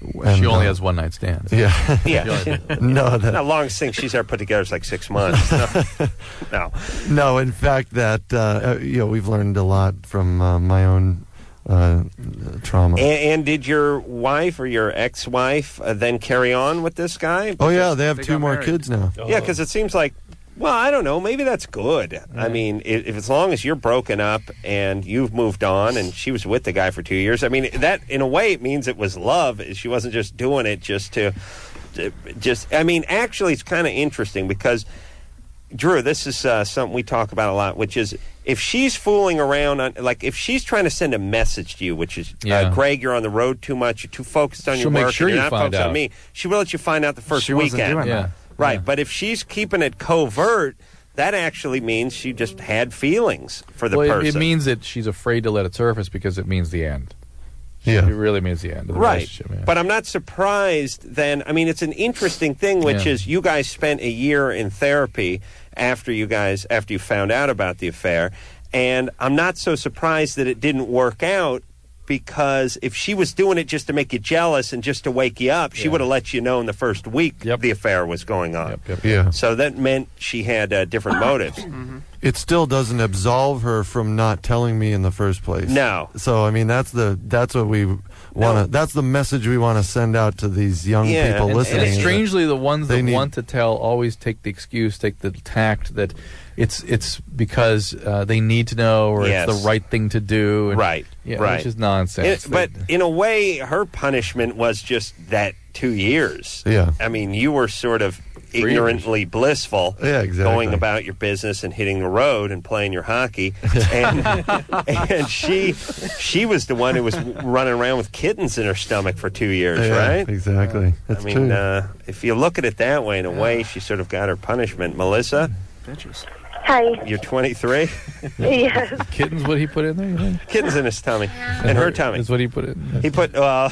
And, she only uh, has one night stands. Yeah. Yeah. No, that- the longest thing she's ever put together is like six months. No. no. No, in fact, that uh, you know, we've learned a lot from uh, my own uh, trauma. And, and did your wife or your ex-wife uh, then carry on with this guy? Oh yeah, they have They two got more married. kids now. Yeah, because it seems like, well, I don't know, maybe that's good. I mean, if, if as long as you're broken up and you've moved on and she was with the guy for two years, I mean, that, in a way, it means it was love. She wasn't just doing it just to, to just, I mean, actually, it's kind of interesting because, Drew, this is uh, something we talk about a lot, which is if she's fooling around, on, like if she's trying to send a message to you, which is, Yeah. uh, Greg, you're on the road too much, you're too focused on She'll your make work, sure and you're you not find focused on out. me, she will let you find out the first She wasn't weekend. doing Yeah. that. Right, but if she's keeping it covert, that actually means she just had feelings for the well, it- person. It, means that she's afraid to let it surface because it means the end. Yeah. It really means the end of the Right, relationship. Yeah. but I'm not surprised then. I mean, it's an interesting thing, which Yeah. is you guys spent a year in therapy after you guys, after you found out about the affair, and I'm not so surprised that it didn't work out because if she was doing it just to make you jealous and just to wake you up, she Yeah. would have let you know in the first week Yep. the affair was going on. Yep, yep. Yeah. So that meant she had uh, different motives. It still doesn't absolve her from not telling me in the first place. No. So I mean, that's the that's what we want to. No. That's the message we want to send out to these young Yeah, people and- listening. And is that strangely, the ones they that need- want to tell always take the excuse, take the tact that it's it's because uh, they need to know or Yes. it's the right thing to do. And, Right, yeah, right. Which is nonsense. It- but in a way, her punishment was just that two years. Yeah. I mean, you were sort of ignorantly blissful, Yeah, exactly. going about your business and hitting the road and playing your hockey, and, and she she was the one who was running around with kittens in her stomach for two years, Yeah, right? Exactly. That's I mean, true. uh, if you look at it that way, in a way, she sort of got her punishment. Melissa, Bitches. Hi. you're twenty-three. Yes. Kittens, what he put in there? You think? Kittens in his tummy, and her tummy. Is what he put in. He put, well,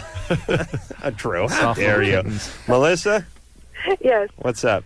Drew, how dare you. Melissa, Yes. what's up?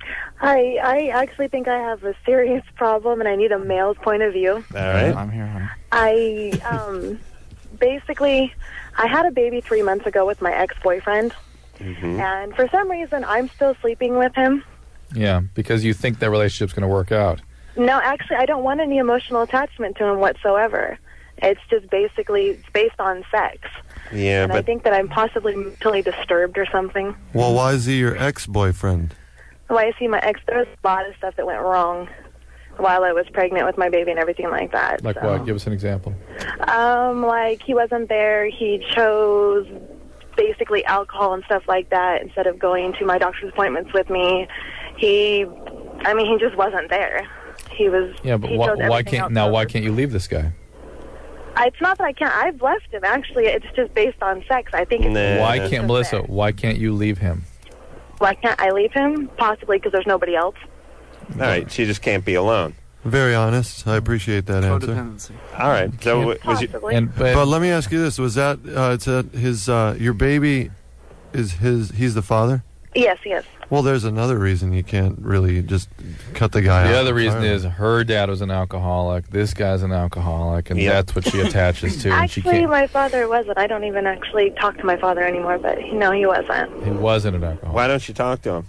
Hi. I actually think I have a serious problem, and I need a male's point of view. All right. I'm here, honey. I um, basically, I had a baby three months ago with my ex-boyfriend, Mhm. and for some reason, I'm still sleeping with him. Yeah, because you think that relationship's going to work out. No, actually, I don't want any emotional attachment to him whatsoever. It's just basically it's based on sex, Yeah, and I but think that I'm possibly mentally disturbed or something. Well, why is he your ex-boyfriend? Why I see my ex, there was a lot of stuff that went wrong while I was pregnant with my baby and everything like that. Like so. what? Give us an example. Um, like he wasn't there. He chose basically alcohol and stuff like that instead of going to my doctor's appointments with me. He, I mean, he just wasn't there. He was. Yeah, but he why, chose why everything can't else now? over. Why can't you leave this guy? It's not that I can't. I've left him. Actually, it's just based on sex. I think. It's Nah. Why it's can't just Melissa? there. Why can't you leave him? Why can't I leave him? Possibly because there's nobody else. all right, she just can't be alone. Very honest. I appreciate that answer. Codependency. All right, so w- was you, Possibly. And but, But let me ask you this: Was that uh, it's a, his uh, your baby is his? He's the father. Yes, yes. Well, there's another reason you can't really just cut the guy out. the other reason entirely. is her dad was an alcoholic. This guy's an alcoholic, and Yep. that's what she attaches to. and she Actually, can't. my father wasn't. I don't even actually talk to my father anymore. But no, he wasn't. He wasn't an alcoholic. why don't you talk to him?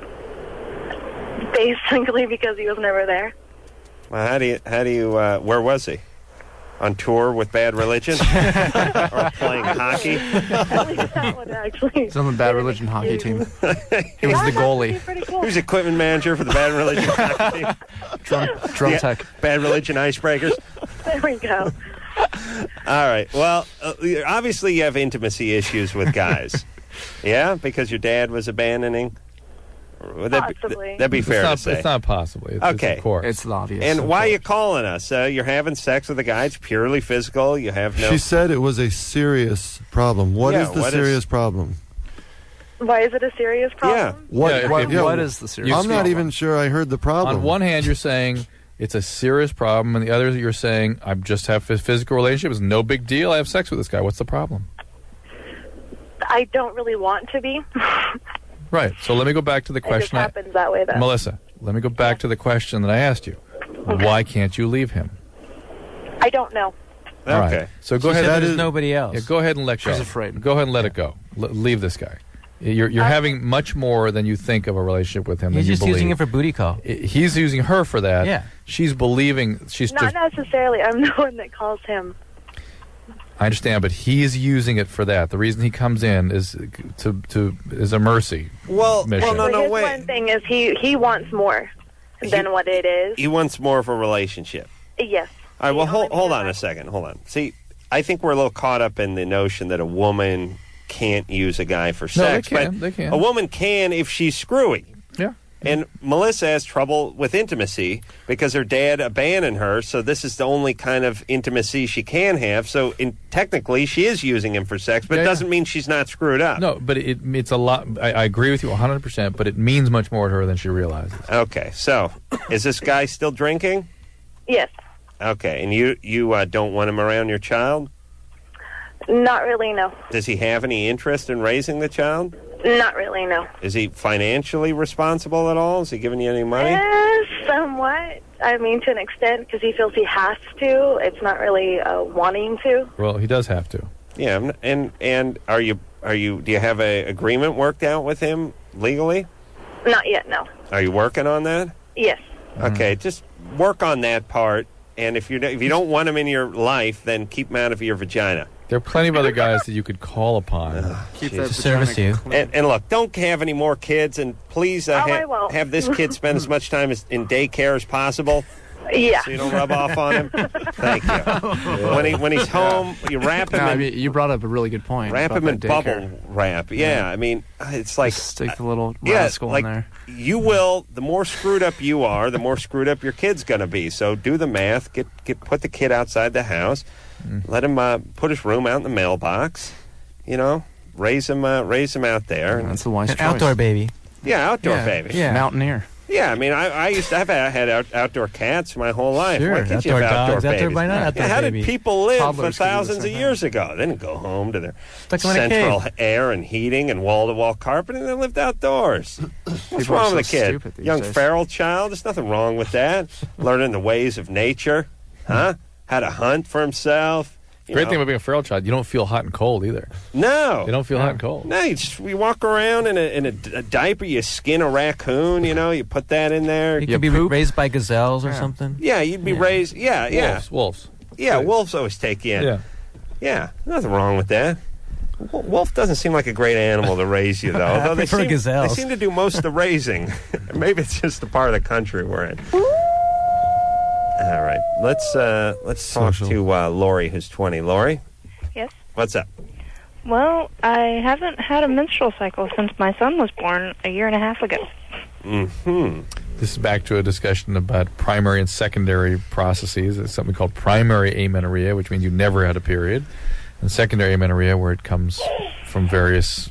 Basically, because he was never there. Well, how do you? How do you? Uh, where was he? On tour with Bad Religion, or playing hockey? At least that one, actually. He's on the Bad Religion hockey team. He was the goalie. Pretty cool. Who's equipment manager for the Bad Religion hockey team? Drum, drum Yeah, tech. Bad Religion Icebreakers. There we go. All right. Well, uh, obviously you have intimacy issues with guys. Yeah, because your dad was abandoning. Would that Possibly. Be, that'd be It's fair not, to say. it's not possibly. It's, it's Okay. of course. It's obvious. And of why are course. you calling us? Uh, you're having sex with a guy. It's purely physical. You have no. She said it was a serious problem. What is Yeah, the what is- serious problem? Why is it a serious problem? Yeah. What? Yeah, if- what, if- yeah, what is the serious I'm not problem? even sure I heard the problem. On one hand, you're saying it's a serious problem, and the other, you're saying I just have a physical relationship. It's no big deal. I have sex with this guy. What's the problem? I don't really want to be. Right. So let me go back to the It just question. I, happens that way, though. Melissa, let me go back to the question that I asked you. Why can't you leave him? I don't know. All right. Okay. So go She ahead. said and- there's nobody else. Yeah, go ahead and let go. She's afraid. Go ahead and let it go. L- leave this guy. You're you're having much more than you think of a relationship with him. He's than just you using believe. it for booty call. I- He's using her for that. Yeah. She's believing. She's. Not necessarily. I'm the one that calls him. I understand, but he's using it for that. The reason he comes in is to to is a mercy. Well, mission. well, no, no, His wait. one thing is he he wants more than what it is. He wants more of a relationship. Yes. All right, well, hold, hold on a second. Hold on. See, I think we're a little caught up in the notion that a woman can't use a guy for No, they sex. can, but they can. A woman can if she's screwy. Yeah. And Melissa has trouble with intimacy because her dad abandoned her, so this is the only kind of intimacy she can have. So in, technically, she is using him for sex, but Yeah, it yeah. doesn't mean she's not screwed up. No, but it, it's a lot. I, I agree with you one hundred percent, but it means much more to her than she realizes. Okay, so is this guy still drinking? Yes. Okay, and you, you uh, don't want him around your child? Not really. No. Does he have any interest in raising the child? Not really. No. Is he financially responsible at all? Is he giving you any money? Eh, somewhat. I mean, to an extent, because he feels he has to. It's not really uh, wanting to. Well, he does have to. Yeah, I'm- and and are you are you do you have a agreement worked out with him legally? Not yet. No. Are you working on that? Yes. Okay, just work on that part. And if you if you don't want him in your life, then keep him out of your vagina. There are plenty of other guys that you could call upon Keep to service you. And, and look, don't have any more kids, and please uh, Oh, I ha- won't. have this kid spend as much time as, in daycare as possible. Yeah. So you don't rub off on him. Thank you. When he when he's home, you wrap him No, I in. mean, you brought up a really good point. Wrap about him in that bubble daycare. wrap. Yeah, I mean, it's like Stick the little yeah, rascal like in there. you will. The more screwed up you are, the more screwed up your kid's going to be. So do the math. Get get put the kid outside the house. Let him uh, put his room out in the mailbox. You know, raise him uh, raise him out there. That's a wise An choice. outdoor baby. Yeah, outdoor Yeah, baby. yeah. Mountaineer. Yeah, I mean, I, I used to have had, had out, outdoor cats my whole life. Sure, Why can't you outdoor have outdoor dogs, outdoor- babies? why not outdoor yeah, how baby? did people live Toddlers for could do the thousands same of years ago? They didn't go home to their Stuck 'em in a central cave. air and heating and wall-to-wall carpeting. They lived outdoors. What's People wrong are with a so kid? stupid these Young days. feral child? There's nothing wrong with that. Learning the ways of nature, huh? How to hunt for himself. You Great know. thing about being a feral child, you don't feel hot and cold either. No. You don't feel hot and cold. No, you just we walk around in a in a, a diaper. You skin a raccoon. You know, you put that in there. You could be poop? raised by gazelles or something. Yeah, you'd be Yeah. raised. Yeah, yeah, Wolves, wolves. yeah. Pigs. Wolves always take you in. Yeah. Yeah, nothing wrong with that. Wo- Wolf doesn't seem like a great animal to raise you, though. Although they prefer seem, gazelles. they seem to do most of the raising. Maybe it's just the part of the country we're in. All right, let's uh, let's talk Social. to uh, Lori, who's twenty. Lori, Yes. what's up? Well, I haven't had a menstrual cycle since my son was born a year and a half ago. Hmm. This is back to a discussion about primary and secondary processes. It's something called primary amenorrhea, which means you never had a period, and secondary amenorrhea, where it comes from various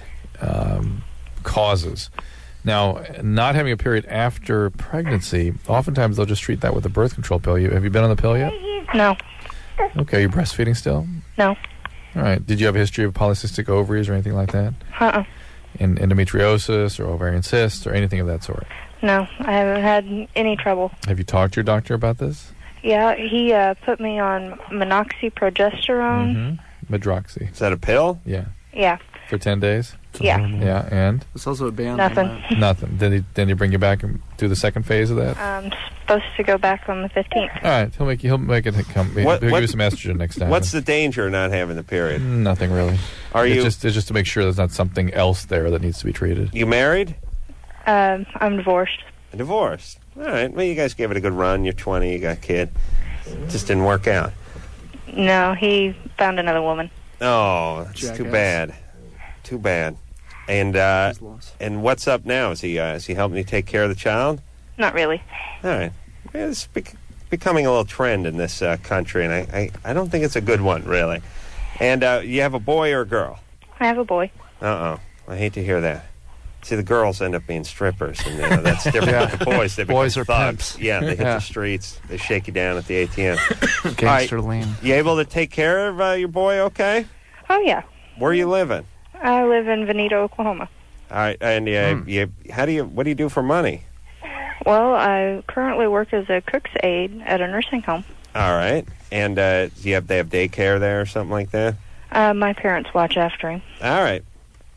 um, causes. Now, not having a period after pregnancy, oftentimes they'll just treat that with a birth control pill. You, have you been on the pill yet? No. Okay, are you breastfeeding still? No. All right. Did you have a history of polycystic ovaries or anything like that? Uh-uh. And endometriosis or ovarian cysts or anything of that sort? No, I haven't had any trouble. Have you talked to your doctor about this? Yeah, he uh, put me on monoxyprogesterone. Mm-hmm. Medroxy. Is that a pill? Yeah. Yeah. For ten days? Yeah. Yeah, and? It's also a band. Nothing. on that. Nothing. Then he, then he bring you back and do the second phase of that? I'm supposed to go back on the fifteenth. All right. He'll make, you, he'll make it come. He'll What- give what- you some estrogen next time. What's the danger of not having the period? Nothing really. Are it's you Just, it's just to make sure there's not something else there that needs to be treated. you married? Um, I'm divorced. Divorced. All right. Well, you guys gave it a good run. You're twenty. You got a kid. Just didn't work out. No, he found another woman. Oh, that's too Jackass. bad. Too bad. And uh, He's lost. and what's up now? Is he uh, is he helping you take care of the child? Not really. All right. Yeah, it's bec- becoming a little trend in this uh, country, and I, I, I don't think it's a good one, really. And uh, you have a boy or a girl? I have a boy. Uh-oh. I hate to hear that. See, the girls end up being strippers, and you know, that's different Yeah. with the boys. They Boys become are thugs. pimps. Yeah, they hit Yeah. the streets. They shake you down at the A T M. Gangster lean. You able to take care of uh, your boy okay? Oh, yeah. Where are you living? I live in Veneta, Oklahoma. All right, and uh, Hmm. you, how do you, what do you do for money? Well, I currently work as a cook's aide at a nursing home. All right, and uh, do you have they have daycare there or something like that? Uh, my parents watch after him. All right.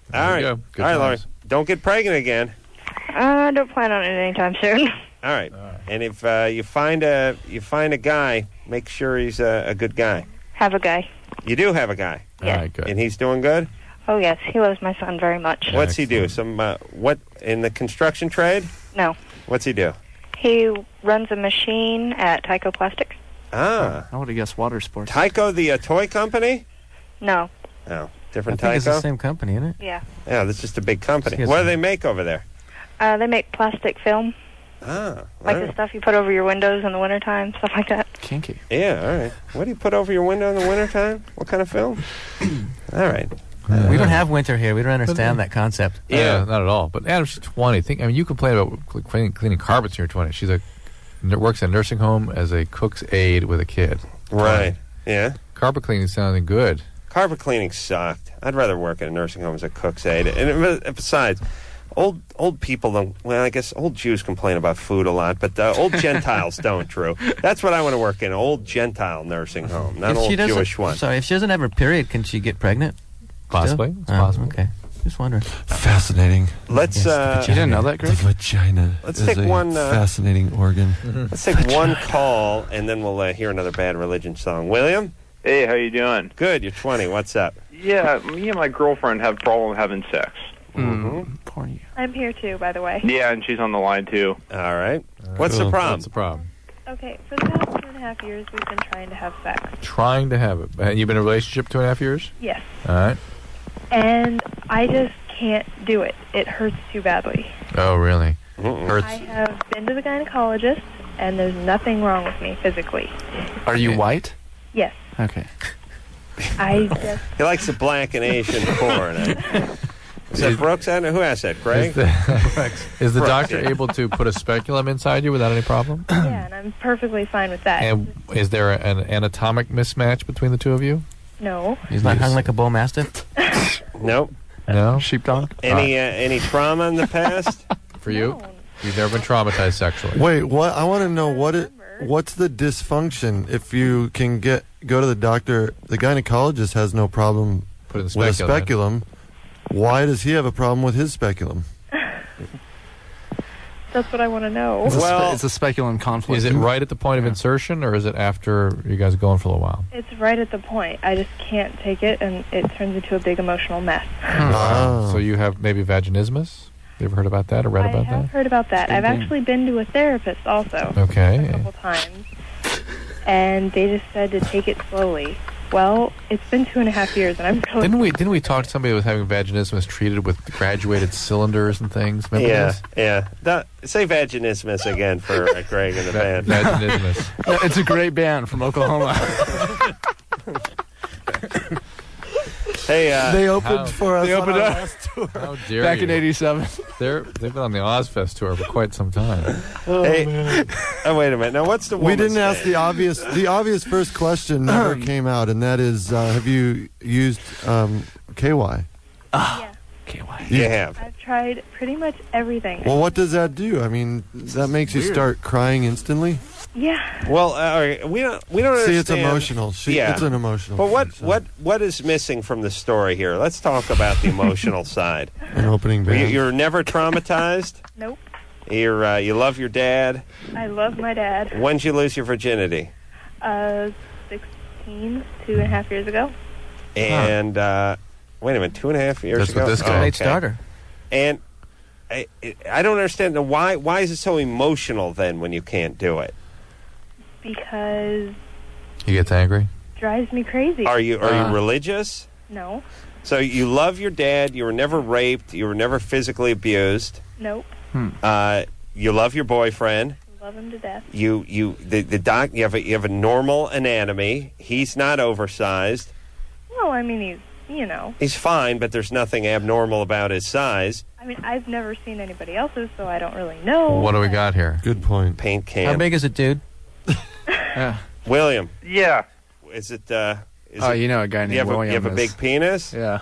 All right. you All go. Good right, Laurie. times. Don't get pregnant again. I don't plan on it anytime soon. All right. And if uh, you find a you find a guy, make sure he's a, a good guy. Have a guy. You do have a guy. All right, good. And he's doing good? Oh, yes. He loves my son very much. What's he do? Some uh, what in the construction trade? No. What's he do? He runs a machine at Tyco Plastics. Ah. I would have guessed water sports. Tyco, the uh, toy company? No. Oh, different I think Tyco? it's the same company, isn't it? Yeah. Yeah, that's just a big company. Yes, What do sir. they make over there? Uh, they make plastic film, Ah. like all the right. stuff you put over your windows in the wintertime, stuff like that. Kinky. Yeah, all right. What do you put over your window in the wintertime? What kind of film? All right. We don't have winter here. We don't understand that concept. Yeah, not at all. But Adam, she's twenty. Think, I mean, you complain about cl- cleaning, cleaning carpets when you're twenty. She's a n- works at a nursing home as a cook's aide with a kid. Right. Yeah. Carpet cleaning sounding good. Carpet cleaning sucked. I'd rather work at a nursing home as a cook's aide. And it- besides, old old people don't. Well, I guess old Jews complain about food a lot, but uh, old Gentiles don't. Drew. That's what I want to work in: an old Gentile nursing home, not an If she old doesn't- Jewish one. Sorry, if she doesn't have her period, can she get pregnant? Possibly. Still? It's Oh, possible. Okay. Just wondering. Fascinating. Let's. Yes, uh, You didn't know that, Greg? The vagina Let's is take a one, uh, fascinating organ. Let's take one call, and then we'll uh, hear another Bad Religion song. William. Hey, how you doing? Good. You're twenty. What's up? Yeah, me and my girlfriend have problem having sex. Mm-hmm. Poor you. I'm here too, by the way. Yeah, and she's on the line too. All right. What's the Cool. problem? What's the problem? Okay, for the past two and a half years, we've been trying to have sex. Trying to have it. And you've been in a relationship two and a half years? Yes. All right. And I just can't do it. It hurts too badly. Oh, really? Mm-mm. Hurts. I have been to the gynecologist, and there's nothing wrong with me physically. Are you white? Yes. Okay. I just... He likes the black and Asian porn. Is that Brooks? I don't know. Who asked that? Greg? Is the, is the Brooks, doctor yeah. able to put a speculum inside you without any problem? Yeah, and I'm perfectly fine with that. And is there an anatomic mismatch between the two of you? No. He's not hung like a bull mastiff? Nope. No? Sheepdog? Any uh, any trauma in the past? For you? You've never been traumatized sexually? Wait, what? I want to know what it. What's the dysfunction? If you can get go to the doctor, the gynecologist has no problem Put in with speculum. a speculum. Why does he have a problem with his speculum? That's what I want to know. It's, Well- a, spe- it's a speculum conflict. Is it right at the point of insertion, or is it after you guys are going for a little while? It's right at the point. I just can't take it, and it turns into a big emotional mess. Oh. So you have maybe vaginismus? You ever heard about that or read I about have that? heard about that. Same I've thing. actually been to a therapist also Okay. a couple times, and they just said to take it slowly. Well, it's been two and a half years, and I'm really... Didn't we didn't we talk to somebody who was having vaginismus treated with graduated cylinders and things? Remember Yeah, this? yeah. That, say vaginismus again for uh, Greg and the Va- band. vaginismus. No, it's a great band from Oklahoma. Hey, uh, They opened how- for us They on opened our up. last tour. How dare Back you? in eighty-seven. They're they've been on the Ozfest tour for quite some time. hey, oh, wait a minute. Now, what's the We woman's didn't ask name? the obvious. The obvious first question never came out, and that is, uh, have you used um, K Y? Yeah. K Y. You have. I've tried pretty much everything. Well, what does that do? I mean, that makes you Weird. start crying instantly. Yeah. Well, uh, all right, we don't we don't See, it's understand. emotional. She, Yeah. It's an emotional. But what thing, so- what what is missing from the story here? Let's talk about the emotional side. An opening Were you, band. you're never traumatized. Nope. You're uh, you love your dad. I love my dad. When'd you lose your virginity? Uh, sixteen, two and a half years ago. And uh, wait a minute, two and a half years That's ago. what this Oh, guy- Late okay. starter. And I, I don't understand the why. Why is it so emotional then when you can't do it? Because He gets angry. it drives me crazy. Are you are Ah. you religious? No. So you love your dad. You were never raped. You were never physically abused. Nope. Uh, you love your boyfriend. Love him to death. You you the the doc. You have a you have a normal anatomy. He's not oversized. Well, I mean, he's, you know. He's fine, but there's nothing abnormal about his size. I mean, I've never seen anybody else's, so I don't really know. What do we got here? Good point. Paint can. How big is it, dude? Yeah. William, Yeah. is it? Uh, is Oh, it, you know a guy named you have, a, William. you have a is- big penis? Yeah.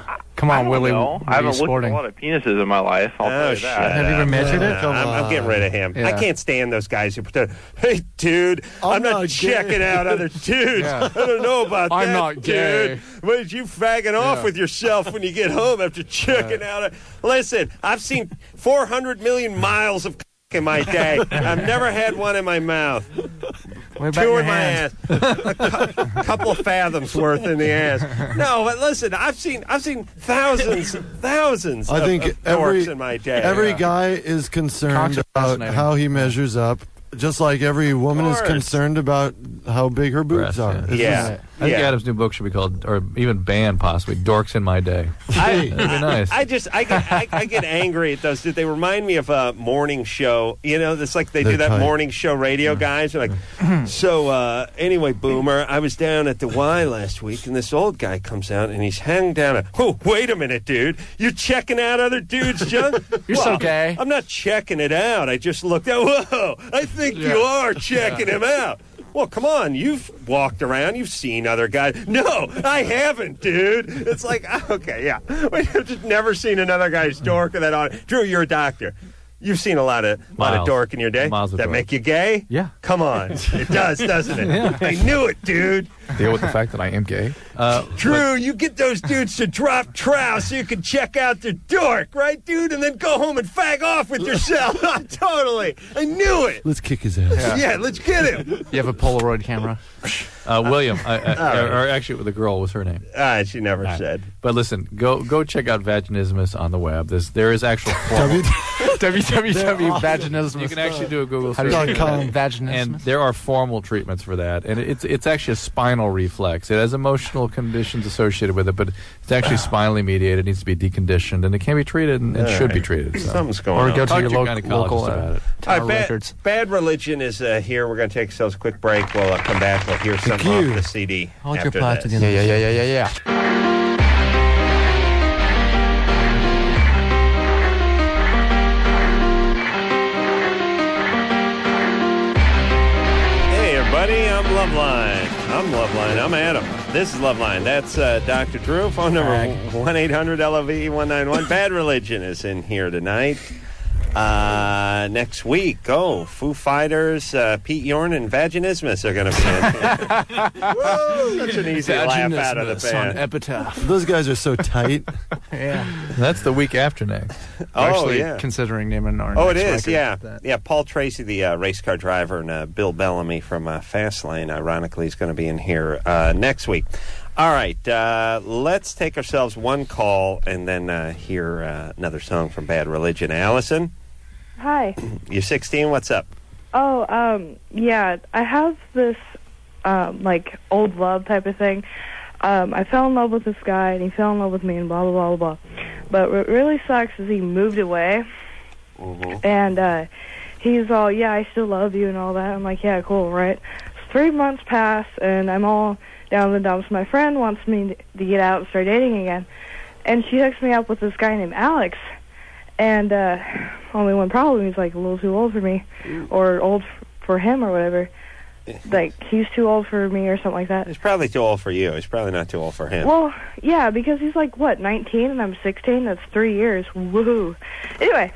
Come on, I don't Willie. know. I haven't looked at a lot of penises in my life. I'll tell Oh, you shut that. up. No, I'm, I'm getting rid of him. Yeah. I can't stand those guys who pretend, hey, dude, I'm, not, not checking gay." out other dudes. Yeah. I don't know about I'm that, not gay. dude. What did you fagging off Yeah. with yourself when you get home after checking out? Listen, I've seen four hundred million miles of in my day. I've never had one in my mouth. What about Two your in my hand? ass. A cou- couple of fathoms worth in the ass. No, but listen, I've seen I've seen thousands, thousands I of, think of every dorks in my day. every Yeah. guy is concerned Cocks are about fascinating. how he measures up, just like every woman is course. concerned about how big her boobs Breasts, are. yeah. It's just- I think Yeah. Adam's new book should be called, or even banned possibly, Dorks in My Day. I, That'd be nice. I just I get I, I get angry at those. They remind me of a morning show. You know, it's like they do They're that tight. morning show radio guys. They're like, so uh, anyway, Boomer, I was down at the Y last week, and this old guy comes out and he's hanging down. A, oh, wait a minute, dude, you're checking out other dudes' junk? You're so gay. I'm not checking it out. I just looked out. Whoa, I think you are checking him out. Well, come on. You've walked around. You've seen other guys. No, I haven't, dude. It's like, okay, yeah. I've just never seen another guy's dork with that on. Drew, you're a doctor. You've seen a lot of lot of Miles. dork in your day. Miles of that dork. make you gay? Yeah. Come on. It does, doesn't it? Yeah. I knew it, dude. Deal with the fact that I am gay. Uh, Drew, you get those dudes to drop trow so you can check out their dork, right, dude? And then go home and fag off with yourself. Totally. I knew it. Let's kick his ass. Yeah, yeah let's get him. You have a Polaroid camera. Uh, William, I, I, All right. or, or actually, the girl, what's her name? Uh, she never Right. said. But listen, go go check out Vaginismus on the web. There's, there is actual formal, w w w dot vaginismus You can actually do a Google How do search. you call them? Vaginismus? And there are formal treatments for that. And it's it's actually a spinal reflex. It has emotional conditions associated with it, but it's actually spinally mediated. It needs to be deconditioned, and it can be treated and, and All should be right. treated. So. Something's going Or on. go to Talk your to your lo- gynecologist local about uh, it. All Tower right, bad, Records. Bad Religion is uh, here. We're going to take ourselves a quick break. We'll uh, come back. We'll hear something you. off the C D. Hold your after pot this. again. Yeah, yeah, yeah, yeah, yeah, yeah. Hey, everybody. I'm Loveline. I'm Loveline. I'm Adam. This is Loveline. That's uh, Doctor Drew. Phone number one eight hundred L O V E one nine one. Bad Religion is in here tonight. Uh, next week, oh, Foo Fighters, uh, Pete Yorn, and Vaginismus are going to be in here. Woo! Such an easy laugh out of the Vaginismus on band. Epitaph. Those guys are so tight. Yeah. That's the week after next. Oh, Actually, yeah. considering naming our Oh, it next is, record yeah. that. Yeah, Paul Tracy, the uh, race car driver, and uh, Bill Bellamy from uh, Fastlane, ironically, is going to be in here uh, next week. All right, uh, let's take ourselves one call and then uh, hear uh, another song from Bad Religion. Allison, Hi. you're sixteen. What's up? Oh, um, yeah, I have this, um, like, old love type of thing. Um, I fell in love with this guy, and he fell in love with me, and blah, blah, blah, blah. But what really sucks is he moved away, Mm-hmm. and uh, he's all, yeah, I still love you and all that. I'm like, yeah, cool, right? Three months pass, and I'm all down in the dumps. My friend wants me to get out and start dating again, and she hooks me up with this guy named Alex. And uh, only one problem, he's like a little too old for me, or old f- for him or whatever. Like, he's too old for me or something like that. He's probably too old for you. He's probably not too old for him. Well, yeah, because he's like, what, nineteen and I'm sixteen? That's three years. Woohoo. Anyway,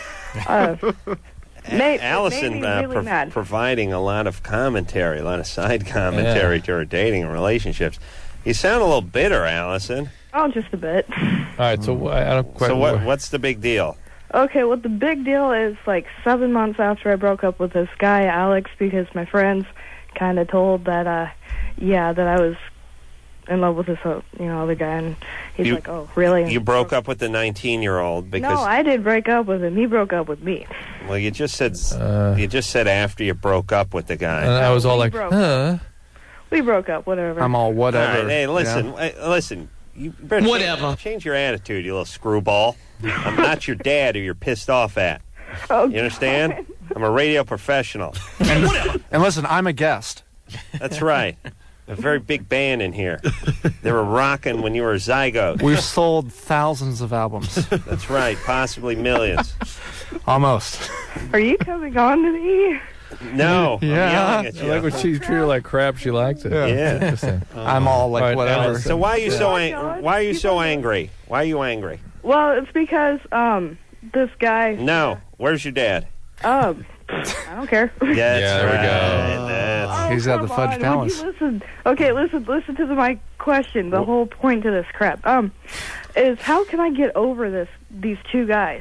uh, made, Allison made me uh, really pro- mad. providing a lot of commentary, a lot of side commentary to her dating and relationships. You sound a little bitter, Allison. Oh, just a bit. All right, so I I don't quite. So what? What's the big deal? Okay, well, the big deal is, like, seven months after I broke up with this guy, Alex, because my friends kind of told that, uh, yeah, that I was in love with this, uh, you know, other guy, and he's You- like, oh, really? You broke up with the nineteen-year-old because No, I did break up with him. He broke up with me. well, you just said Uh, you just said after you broke up with the guy. And I was all We like, broke huh? We broke up, whatever. I'm all whatever. All right, hey, listen, Yeah. uh, listen. You better Whatever. Change, change your attitude, you little screwball. I'm not your dad who you're pissed off at. Oh, You understand? I'm a radio professional. And, and listen, I'm a guest. That's right. A very big band in here. They were rocking when you were a zygote. We've sold thousands of albums. That's right, possibly millions. Almost. Are you coming on to me? No. I'm Yeah. yelling at I you. like when she treated her like crap. She likes it. Yeah. Interesting. I'm all like, All right, whatever. Allison. So why are you so Yeah. ang- why are you so angry? Why are you angry? Well, it's because um this guy. No. Where's your dad? Um, I don't care. That's Yeah, there we right. go. That's- He's at the Come Fudge on, Palace. would you listen? Okay, listen, listen to the, my question. The whole point to this crap um is how can I get over this these two guys?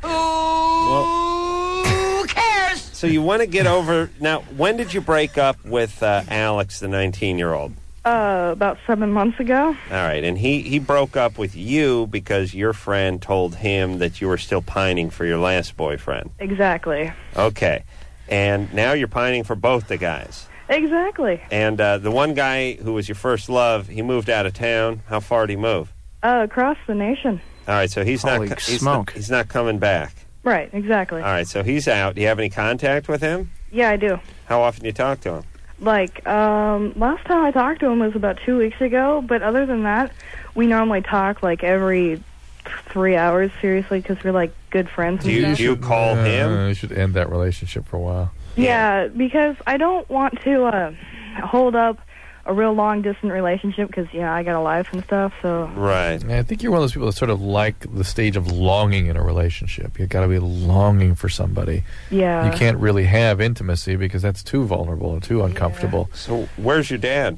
Who cares? So you want to get over now? When did you break up with uh, Alex, the nineteen-year-old? Uh, about seven months ago. All right, and he he broke up with you because your friend told him that you were still pining for your last boyfriend. Exactly. Okay, and now you're pining for both the guys. Exactly. And uh, the one guy who was your first love, he moved out of town. How far did he move? Uh, across the nation. All right, so he's Holy not he's smoke. not he's not coming back. Right. Exactly. All right, so he's out. Do you have any contact with him? Yeah, I do. How often do you talk to him? Like, um, last time I talked to him was about two weeks ago, but other than that, we normally talk, like, every three hours, seriously, because we're, like, good friends Do and you, stuff. do you call Uh, him? You should end that relationship for a while. Yeah, because I don't want to, uh, hold up a real long-distance relationship, because, you know, I got a life and stuff, so... Right. Yeah, I think you're one of those people that sort of like the stage of longing in a relationship. You've got to be longing for somebody. Yeah. You can't really have intimacy because that's too vulnerable and too uncomfortable. So where's your dad?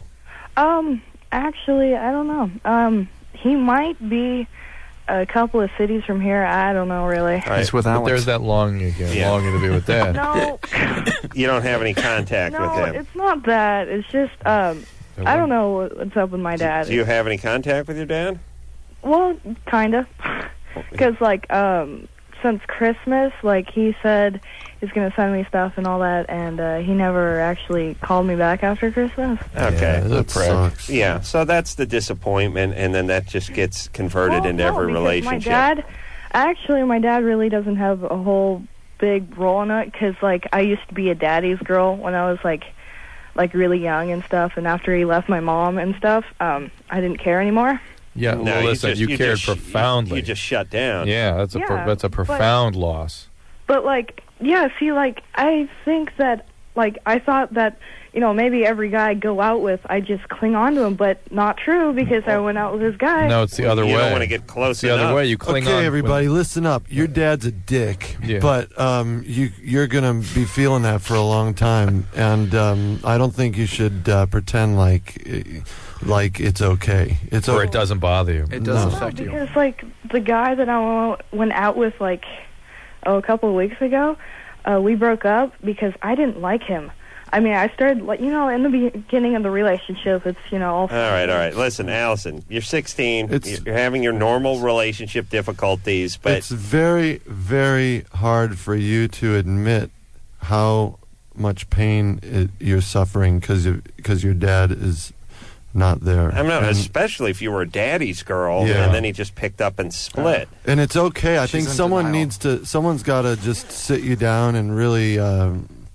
Um, actually, I don't know. Um, he might be a couple of cities from here. I don't know, really. All right. He's with But Alex. there's that longing again, Yeah. longing to be with dad. No, You don't have any contact with no, him. it's not that. It's just, um, I don't know what- what's up with my dad. Do you have any contact with your dad? Well, kind of. Because, like, um, since Christmas, like, he said he's going to send me stuff and all that, and uh, he never actually called me back after Christmas. Okay. Yeah, That prick. sucks. Yeah, so that's the disappointment, and then that just gets converted Well, into no, every because relationship. My dad, actually, my dad really doesn't have a whole big role in it, because, like, I used to be a daddy's girl when I was, like, like really young and stuff, and after he left my mom and stuff, um, I didn't care anymore. Yeah, No, well, you listen, just- you, you cared just- you- profoundly. You just shut down. yeah, that's a pro- Yeah, that's a but- profound loss. But, like, yeah, see, like, I think that, like, I thought that, you know, maybe every guy I go out with, I just cling on to him, but not true, because I went out with this guy. No, it's the other You way. don't want to get close It's the enough. other way. You cling on. Okay, when- everybody, listen up. Your dad's a dick, Yeah. but um, you you're gonna be feeling that for a long time, and um, I don't think you should uh, pretend like uh, like it's okay. It's or o- it doesn't bother you. It does No. affect you. Because, like, the guy that I went out with, like, oh, a couple of weeks ago, uh, we broke up because I didn't like him. I mean, I started, like, you know, in the beginning of the relationship, it's, you know, all... All right, all right. Listen, Allison, you're sixteen. It's- you're having your normal relationship difficulties, but it's very very hard for you to admit how much pain it, you're suffering because because your dad is not there. I'm not, and, especially if you were a daddy's girl, Yeah. and then he just picked up and split. and it's okay. I She's think in someone denial. needs to. Someone's got to just sit you down and really uh,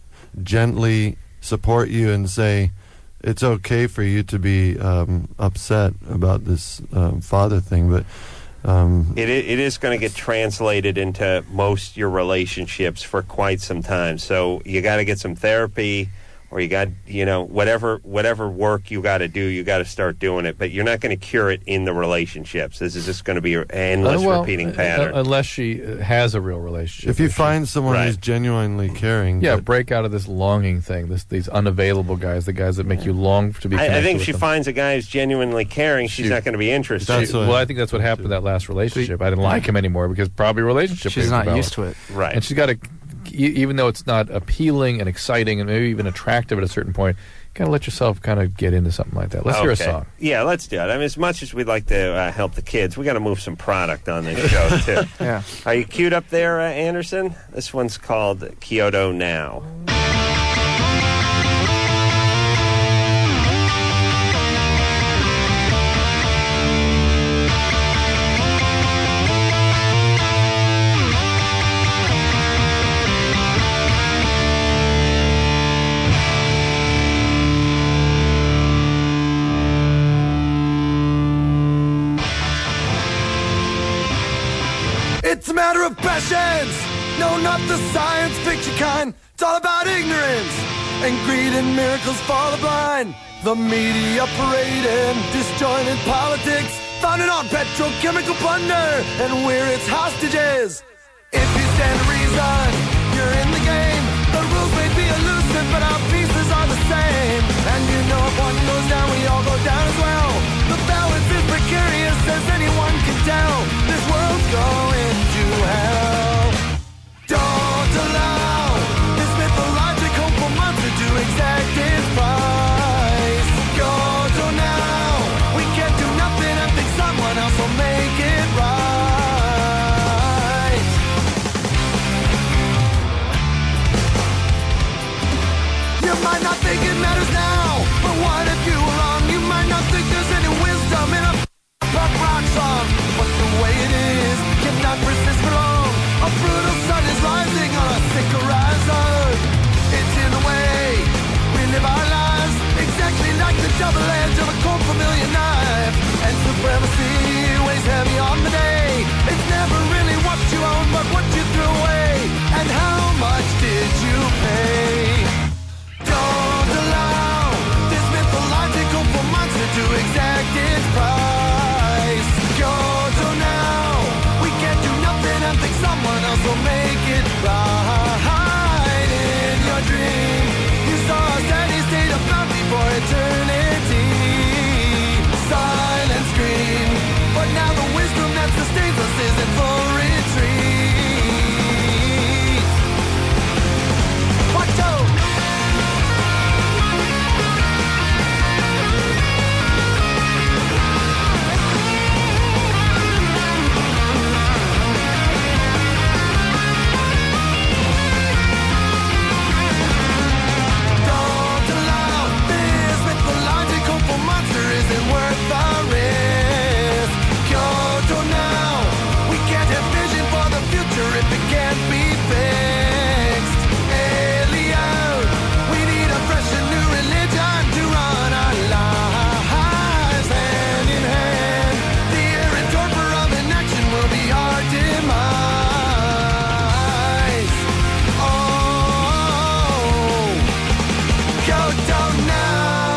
gently support you and say it's okay for you to be um, upset about this um, father thing, but. Um, It, i- it is going to get translated into most of your relationships for quite some time. So you got to get some therapy, or you got, you know, whatever whatever work you got to do, you got to start doing it. But you're not going to cure it in the relationships. This is just going to be an endless Uh, well, repeating uh, pattern. uh, unless she uh, has a real relationship. if you she- find someone Right. who's genuinely caring, yeah, but- break out of this longing thing. This these unavailable guys, the guys that make you long to be. I, I connected think with she them. finds a guy who's genuinely caring. She's She- not going to be interested. That's She- what- well, I think that's what happened in that last relationship. I didn't like him anymore because probably relationship. She's isn't not developed. used to it. Right. And she's got to, even though it's not appealing and exciting and maybe even attractive at a certain point, you got to let yourself kind of get into something like that. Let's hear a Okay. song. Yeah, let's do it. I mean, as much as we'd like to uh, help the kids, we got to move some product on this show too. Yeah. Are you queued up there, uh, Anderson? This one's called Kyoto Now. It's a matter of passions. No, not the science fiction kind. It's all about ignorance and greed, and miracles fall a blind. The media parading disjointed politics, founded on petrochemical plunder, and we're its hostages. If you stand to reason, you're in the game. The rules may be elusive, but our pieces are the same. And you know if one goes down, we all go down as well. The balance is precarious, as anyone can tell. This world's going to hell. Don't allow this mythologic hopeful monster to exact its price. Go to now, we can't do nothing and think someone else will make it right. You might not think it matters now, but what if you were wrong? You might not think there's any wisdom in a punk rock song, but the way it is cannot persist for long. A brutal sun is rising on a sick horizon. It's in the way we live our lives, exactly like the double edge of a cold familiar knife. And supremacy weighs heavy on the day. It's never really what you own, but what you threw away. And how much did you pay? Don't allow this mythological monster to exact its price. Go to now, we can't do nothing and think someone else will make it right. In your dream, you saw a steady state of bounty for eternity. Silent scream, but now the wisdom that sustains us is in full retreat. Watch out! Isn't worth the risk. Kyoto now, we can't have vision for the future if it can't be fixed. Alien, we need a fresh and new religion to run our lives. Hand in hand, the errant torpor of inaction will be our demise. Oh, Kyoto now.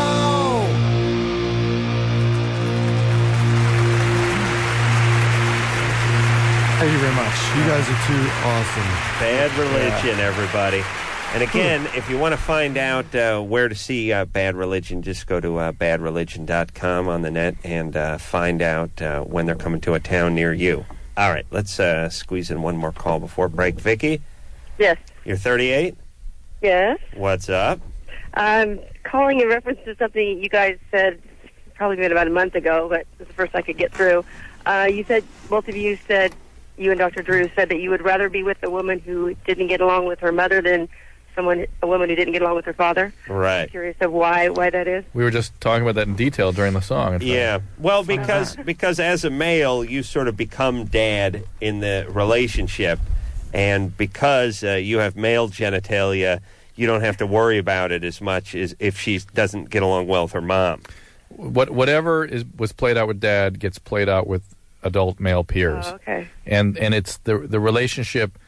Thank you very much. You guys are too awesome. Bad Religion, everybody. And again, if you want to find out uh, where to see uh, Bad Religion, just go to uh, bad religion dot com on the net and uh, find out uh, when they're coming to a town near you. All right, let's uh, squeeze in one more call before break. Vicky, Yes. you're thirty-eight? Yes. What's up? I'm calling in reference to something you guys said probably been about a month ago, but it's the first I could get through. Uh, you said, both of you said, you and Doctor Drew said that you would rather be with a woman who didn't get along with her mother than someone, a woman who didn't get along with her father. Right. I'm curious of why, why that is. We were just talking about that in detail during the song. in fact. Yeah. Well, because because as a male, you sort of become dad in the relationship, and because uh, you have male genitalia, you don't have to worry about it as much as if she doesn't get along well with her mom. What whatever is was played out with dad gets played out with adult male peers. Oh, okay. And and it's the the relationship.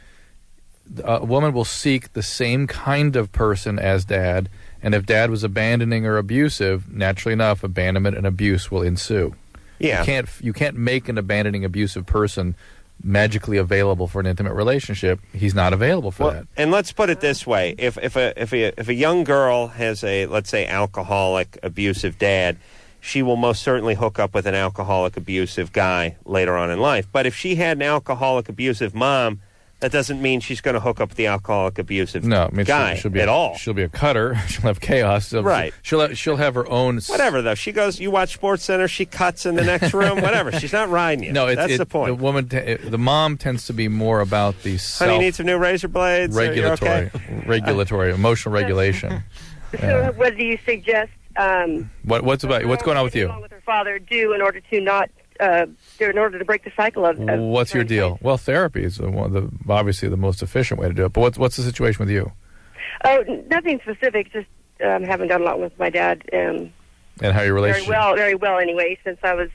A woman will seek the same kind of person as dad, and if dad was abandoning or abusive, naturally enough, abandonment and abuse will ensue. Yeah. You can't you can't make an abandoning, abusive person magically available for an intimate relationship. He's not available for Well, that. and let's put it this way: if if a if a if a young girl has a, let's say, alcoholic, abusive dad, she will most certainly hook up with an alcoholic, abusive guy later on in life. But if she had an alcoholic, abusive mom, that doesn't mean she's going to hook up with the alcoholic, abusive No, I mean, guy she'll, she'll be at a, all. She'll be a cutter. She'll have chaos. She'll, Right. She'll have, she'll have her own. s- Whatever, though. She goes, you watch Sports Center, she cuts in the next room, whatever. She's not riding you. No, it's, That's it, the point. The woman, t- it- the mom tends to be more about the self Honey, you need some new razor blades? Are you regulatory, okay? regulatory, emotional regulation. So what do you suggest um, What what's about what's going on with you? along with her father do in order to not, uh, in order to break the cycle of, of What's your deal? Well, therapy is the one, the obviously the most efficient way to do it. But what's what's the situation with you? Oh, nothing specific. Just um, haven't done a lot with my dad. Um, And how your very relationship? well, very well anyway. Since I was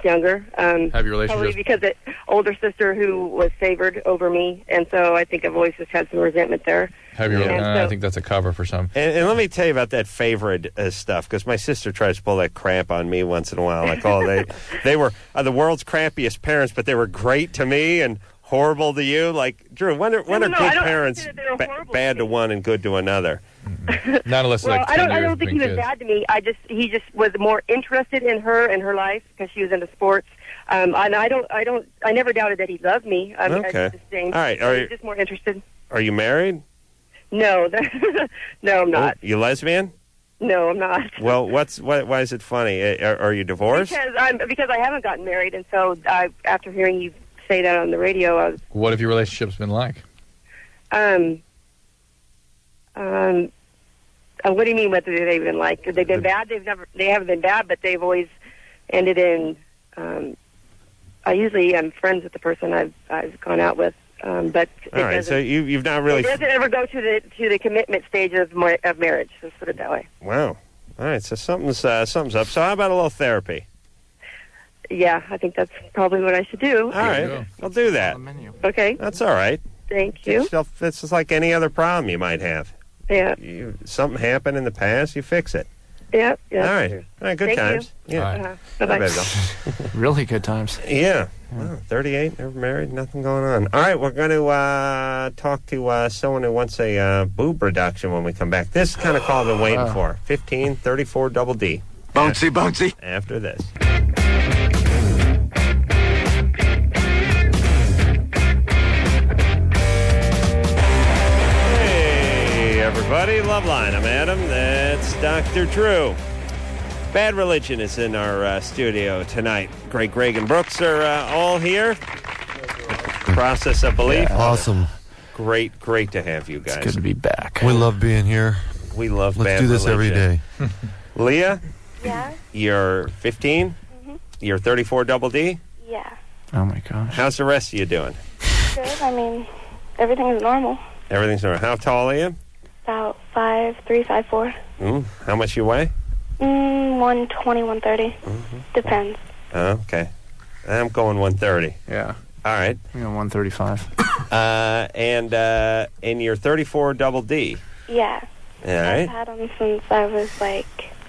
younger. Um, Have your Probably relationships? because it older sister who was favored over me, and so I think I've always just had some resentment there. Have your, And uh, so- I think that's a cover for some. And, and let me tell you about that favorite uh, stuff, because my sister tries to pull that crap on me once in a while. Like, oh, they they were uh, the world's crappiest parents, but they were great to me and horrible to you. Like, Drew, when are, when No, are no, no, I good don't parents consider they were ba- horrible bad to one and good to another? Not unless Well, like I ten don't. I years don't think he being was kids. bad to me. I just he just was more interested in her and her life because she was into sports. Um, and I don't. I don't. I never doubted that he loved me. I mean, Okay. I just saying. All right, are I you- was just more interested. Are you married? No, no, I'm not. Oh, you lesbian? No, I'm not. Well, what's why, why is it funny? Uh, Are, are you divorced? Because I'm because I haven't gotten married, and so I, after hearing you say that on the radio, I was What have your relationships been like? um um. Uh, what do you mean? Whether they've been like? They've been bad. They've never. They haven't been bad, but they've always ended in. Um, I usually am friends with the person I've I've gone out with, um, but it All right, doesn't- so you, you've not really... It doesn't ever go to the to the commitment stage of mar- of marriage. Let's put it that way. Wow. All right, so something's, uh, something's up. So how about a little therapy? Yeah, I think that's probably what I should do. All right, I'll do that. Okay. That's all right. Thank you. It's just- It's just like any other problem you might have. Yeah. You, something happened in the past, you fix it. Yeah. Yeah. All right. All right, good Thank you. times. Yeah. Uh-huh. I Bye-bye. better go. Really good times. Yeah. Wow, thirty-eight, never married, nothing going on. All right, we're going to uh, talk to uh, someone who wants a uh, boob reduction when we come back. This is kind of call I've been waiting Wow. for. fifteen thirty-four double D. Bouncy, bouncy. After this. Hey, everybody. Loveline. I'm Adam. That's Doctor Drew. Bad Religion is in our uh, studio tonight. Greg, Greg, and Brooks are uh, all here. Process of Belief. Awesome. Great, great to have you guys. Good to be back. We love being here. We love Let's Bad do this every Religion. day. Leah, Yeah? you're fifteen. Mhm. You're thirty-four double D. Yeah. Oh my gosh. How's the rest of you doing? Good. I mean, everything's normal. Everything's all right. How tall are you? About five, three, five, four. Mm, how much you weigh? Mm, one twenty, one thirty. Depends. Oh, okay. I'm going one thirty. Yeah. All right. Yeah, one thirty-five. Uh, and uh, and you're thirty-four double D. Yeah. All I've right. had them since I was like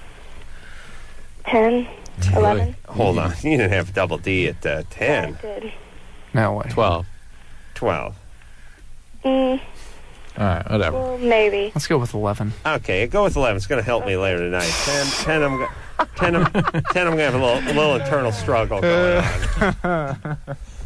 ten, eleven. Hold on. You didn't have double D at uh, ten. I did. No way. Twelve. twelve. Mm, All right, whatever. well, maybe. Let's go with eleven. Okay, go with eleven. It's going to help me later tonight. ten, ten, I'm, go- ten, I'm, ten, I'm going to have a little, a little internal struggle going on.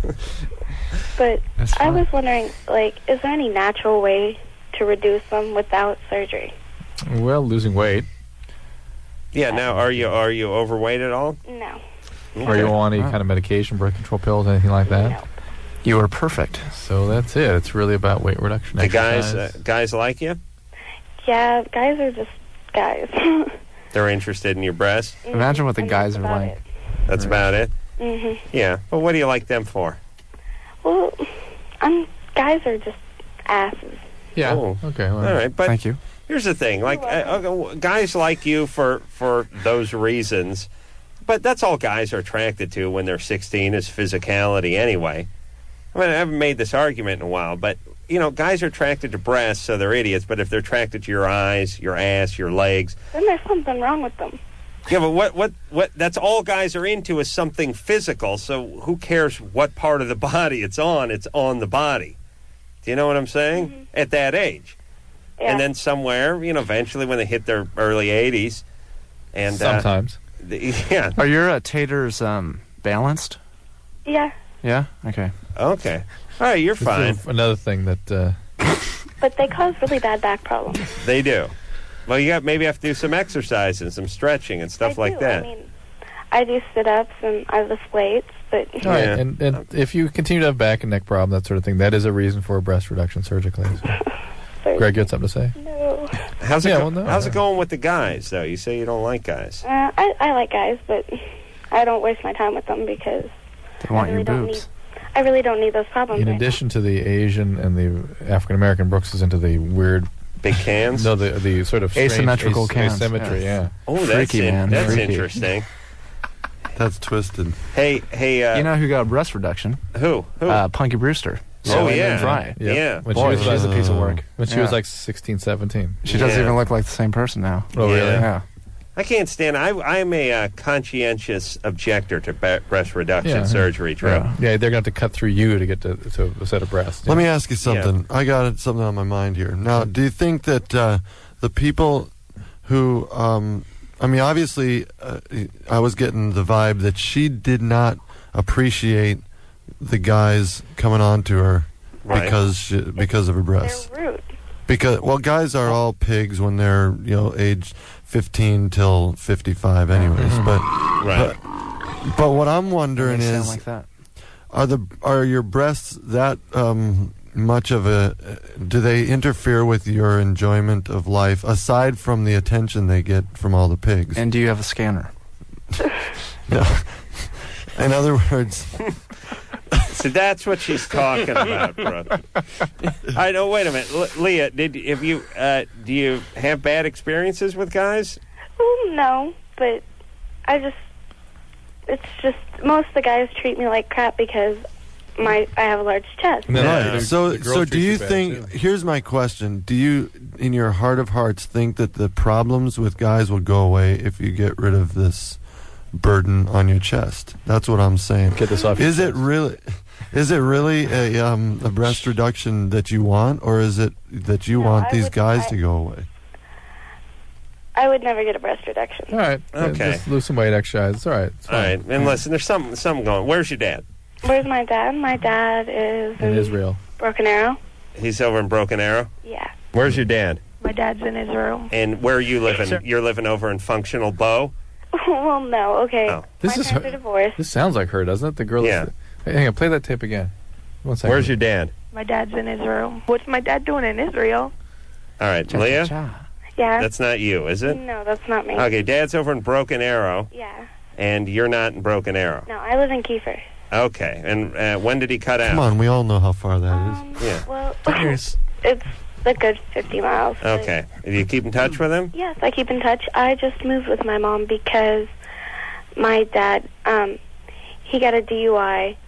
But That's I fine. was wondering, like, is there any natural way to reduce them without surgery? Well, losing weight. Yeah, now, are you are you overweight at all? No. Or you on any kind of medication, birth control pills, anything like that? You are perfect. So that's it. It's really about weight reduction. The guys, exercise. uh, guys like you? Yeah, guys are just guys. They're interested in your breasts? Imagine what the And guys that's are about like. it. That's about it? hmm Yeah. But what do you like them for? Well, I'm, guys are just asses. Yeah. Oh. Okay. Well, All right, but Thank you. here's the thing: like, uh, uh, guys like you for for those reasons, but that's all guys are attracted to when they're sixteen is physicality, anyway. I mean, I haven't made this argument in a while, but you know, guys are attracted to breasts, so they're idiots. But if they're attracted to your eyes, your ass, your legs, Then there's something wrong with them. yeah, but what what what? That's all guys are into is something physical. So who cares what part of the body it's on? It's on the body. Do you know what I'm saying? At that age. Yeah. And then somewhere, you know, eventually when they hit their early eighties, and uh, sometimes. the, yeah, Are your uh, taters um, balanced? Yeah, Yeah? Okay. okay, all right, you're This fine. is another thing that uh, but they cause really bad back problems. They do. Well, you got maybe have to do some exercise and some stretching and stuff I like do. that. I mean, I do sit-ups and I lift weights, but All right, Yeah. and, and if you continue to have back and neck problem, that sort of thing, that is a reason for a breast reduction surgically. So. Greg, you had something to say? no. how's it Yeah, go- well, no. how's it going with the guys though? You say you don't like guys. Uh, I, I like guys, but I don't waste my time with them because They want I really your don't boobs. need. I really don't need those problems. In right addition to the Asian and the African American, Brooks is into the weird Big cans. no, the the sort of strange Asymmetrical as- cans, asymmetry. yeah. Yeah. Oh, that's Freaky, in- man, that's freaky. interesting. That's twisted. Hey, hey. Uh, You know who got a breast reduction? Who? Who? Uh, Punky Brewster. Oh, yeah. Fry. Yeah. Yeah. When Boy, she was, she's a piece of work. When she Yeah. was like sixteen, seventeen. She doesn't Yeah. even look like the same person now. Oh, really? Yeah. I can't stand. I I'm a uh, conscientious objector to ba- breast reduction Yeah. surgery. Drew. Yeah. yeah, they're going to have to cut through you to get to, to a set of breasts. Let me ask you something. I got something on my mind here. Now, do you think that uh, the people who, um, I mean, obviously, uh, I was getting the vibe that she did not appreciate the guys coming on to her Right. because she, because of her breasts. They're rude. Because well, guys are all pigs when they're you know age fifteen till fifty-five, anyways. But Right. but, but what I'm wondering They sound is, like that. are the are your breasts that um, much of a? Do they interfere with your enjoyment of life aside from the attention they get from all the pigs? And do you have a scanner? No. In other words, So that's what she's talking about, bro. I know. Wait a minute, Le- Leah. Did have you? Uh, do you have bad experiences with guys? Well, no, but I just, it's just, most of the guys treat me like crap because my I have a large chest. right. So, the girls so do treat you you bad, think? Here's my question: do you, in your heart of hearts, think that the problems with guys will go away if you get rid of this burden on your chest? That's what I'm saying. Get this off your Is it really? Is it really a um, a breast reduction that you want, or is it that you No, want I these would- guys I- to go away? I would never get a breast reduction. All right. Okay. Just lose some weight, exercise. It's all right. It's All fine. right. And listen, there's something something going. Where's your dad? Where's my dad? My dad is In Israel. Broken Arrow. He's over in Broken Arrow. Yeah. Where's your dad? My dad's in Israel. And where are you living? You're living over in Functional Bow. Well, no. Okay. Oh. This my is parents her- are divorced. This sounds like her, doesn't it? The girl. Yeah. That's, hey, hang on. Play that tape again. One second. Where's your dad? My dad's in Israel. What's my dad doing in Israel? All right, Leah. Yeah. That's not you, is it? No, that's not me. Okay, Dad's over in Broken Arrow, Yeah. and you're not in Broken Arrow. No, I live in Kiefer. Okay, and uh, when did he cut out? Come on, we all know how far that Um, is. Yeah. Well, it's a good fifty miles. but- Okay. Do you keep in touch with him? Yes, I keep in touch. I just moved with my mom because my dad, um, he got a D U I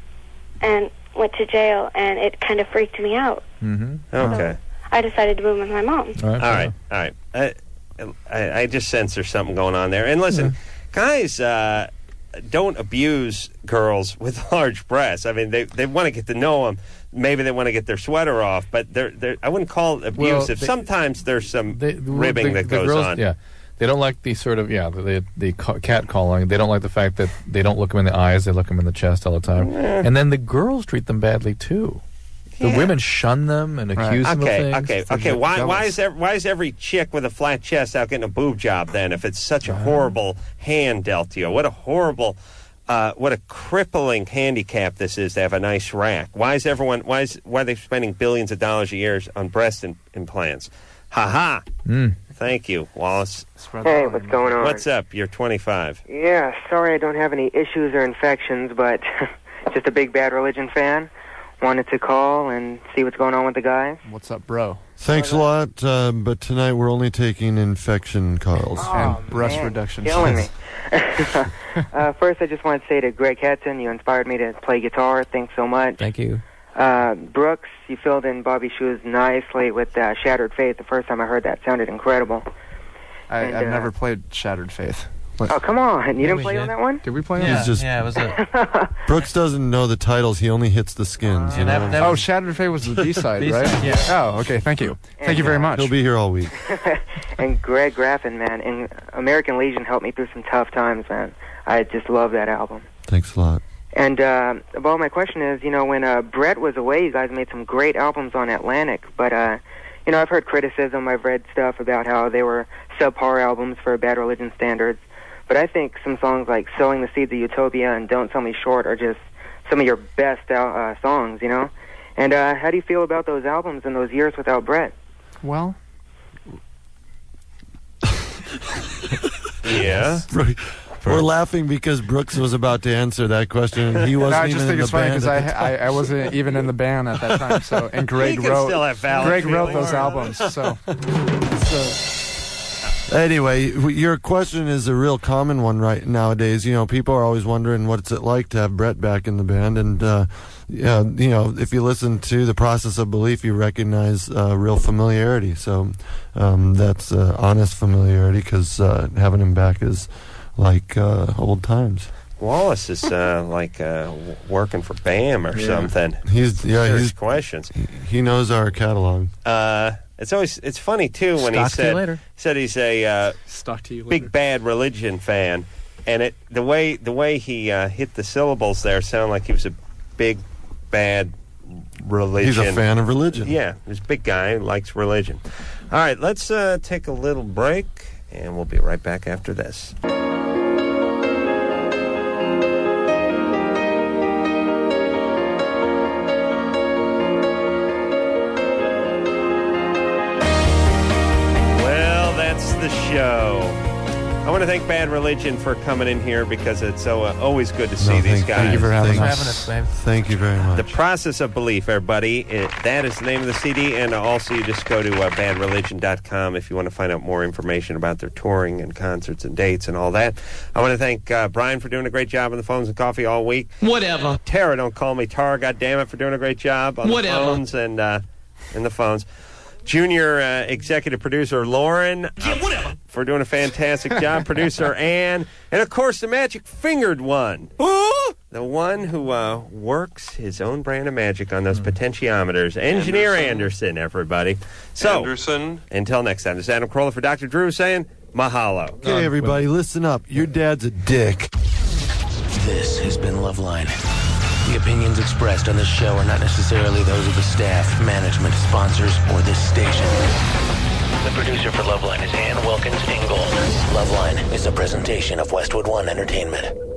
and went to jail, and it kind of freaked me out. Mm-hmm. Okay. I decided to move with my mom. All right. All right. All right. I, I, I just sense there's something going on there. And listen, guys uh, don't abuse girls with large breasts. I mean, they they want to get to know them. Maybe they want to get their sweater off, but they're, they're I wouldn't call it Well, abusive. they- Sometimes there's some They- ribbing the- that the goes girls- on. Yeah. They don't like the sort of, yeah, the, the ca- cat calling. They don't like the fact that they don't look them in the eyes. They look them in the chest all the time. Eh. And then the girls treat them badly, too. The Yeah. women shun them and accuse them Okay, of things. okay, okay. Why, why is there, why is every chick with a flat chest out getting a boob job then? If it's such a horrible hand dealt to you, what a horrible, uh, what a crippling handicap this is to have a nice rack. Why is everyone? Why is why are they spending billions of dollars a year on breast im- implants? Ha ha. Mm. Thank you, Wallace. Hey, what's going on? What's up? You're twenty-five. Yeah, sorry I don't have any issues or infections, but just a big Bad Religion fan. Wanted to call and see what's going on with the guys. What's up, bro? Thanks a lot, uh, but tonight we're only taking infection calls. Oh, and breast man, reduction. Killing me. uh, first, I just want to say to Greg Hetson, you inspired me to play guitar. Thanks so much. Thank you. Uh, Brooks, you filled in Bobby's shoes nicely with uh, Shattered Faith. The first time I heard that sounded incredible. I, And, I've uh, never played Shattered Faith. Oh, come on. You Yeah, didn't we play on did. that one? Did we play He's on just- Yeah, it was a. Brooks doesn't know the titles. He only hits the skins. you Yeah, know? that- that Oh, was- Shattered Faith was the B-side, B-side, right? yeah. Oh, okay. Thank you. Thank you very much. He'll be here all week. And Greg Graffin, man, and American Legion helped me through some tough times, man. I just love that album. Thanks a lot. And, uh, well, my question is, you know, when uh, Brett was away, you guys made some great albums on Atlantic, but, uh, you know, I've heard criticism, I've read stuff about how they were subpar albums for Bad Religion standards, but I think some songs like Sowing the Seeds of Utopia and Don't Sell Me Short are just some of your best uh, songs, you know? And uh, how do you feel about those albums and those years without Brett? Well, Yeah. We're laughing because Brooks was about to answer that question, and he no, wasn't I just even think in it's the funny band. because I, at the I time. I wasn't even in the band at that time. So and Greg He can wrote still have valid Greg wrote feelings. those albums. So, so Anyway, w- your question is a real common one right nowadays. You know, people are always wondering what's it like to have Brett back in the band, and uh, yeah, you know, if you listen to The Process of Belief, you recognize uh, real familiarity. So um, that's uh, honest familiarity, because uh, having him back is like uh, old times. Wallace is uh, like uh, w- working for BAM or Yeah. something. He's yeah, Serious he's questions. He knows our catalog. Uh, it's always it's funny too when he Stock to you said later. said he's a uh, Stock to you later. big Bad Religion fan, and it the way the way he uh, hit the syllables there sounded like he was a big Bad Religion. He's a fan of religion. Yeah, he's a big guy who likes religion. All right, let's uh, take a little break, and we'll be right back after this. Well, that's the show. I want to thank Bad Religion for coming in here, because it's so uh, always good to see No, these thank- guys. thank you for having Thanks for us. having us, babe. Thank you very much. The Process of Belief, everybody. It, that is the name of the C D, and also you just go to uh, bad religion dot com if you want to find out more information about their touring and concerts and dates and all that. I want to thank uh, Brian for doing a great job on the phones and coffee all week. Whatever. Tara, don't call me Tara, goddammit, for doing a great job on Whatever. the phones and uh, and the phones. Junior uh, executive producer Lauren, uh, for doing a fantastic job. Producer Ann, and of course the magic fingered one, the one who uh, works his own brand of magic on those potentiometers. Engineer Anderson, Anderson everybody. So Anderson. Until next time, this is Adam Carolla for Doctor Drew saying mahalo. Okay, everybody, listen up. Your dad's a dick. This has been Loveline. The opinions expressed on this show are not necessarily those of the staff, management, sponsors, or this station. The producer for Loveline is Ann Wilkins Ingold. Loveline is a presentation of Westwood One Entertainment.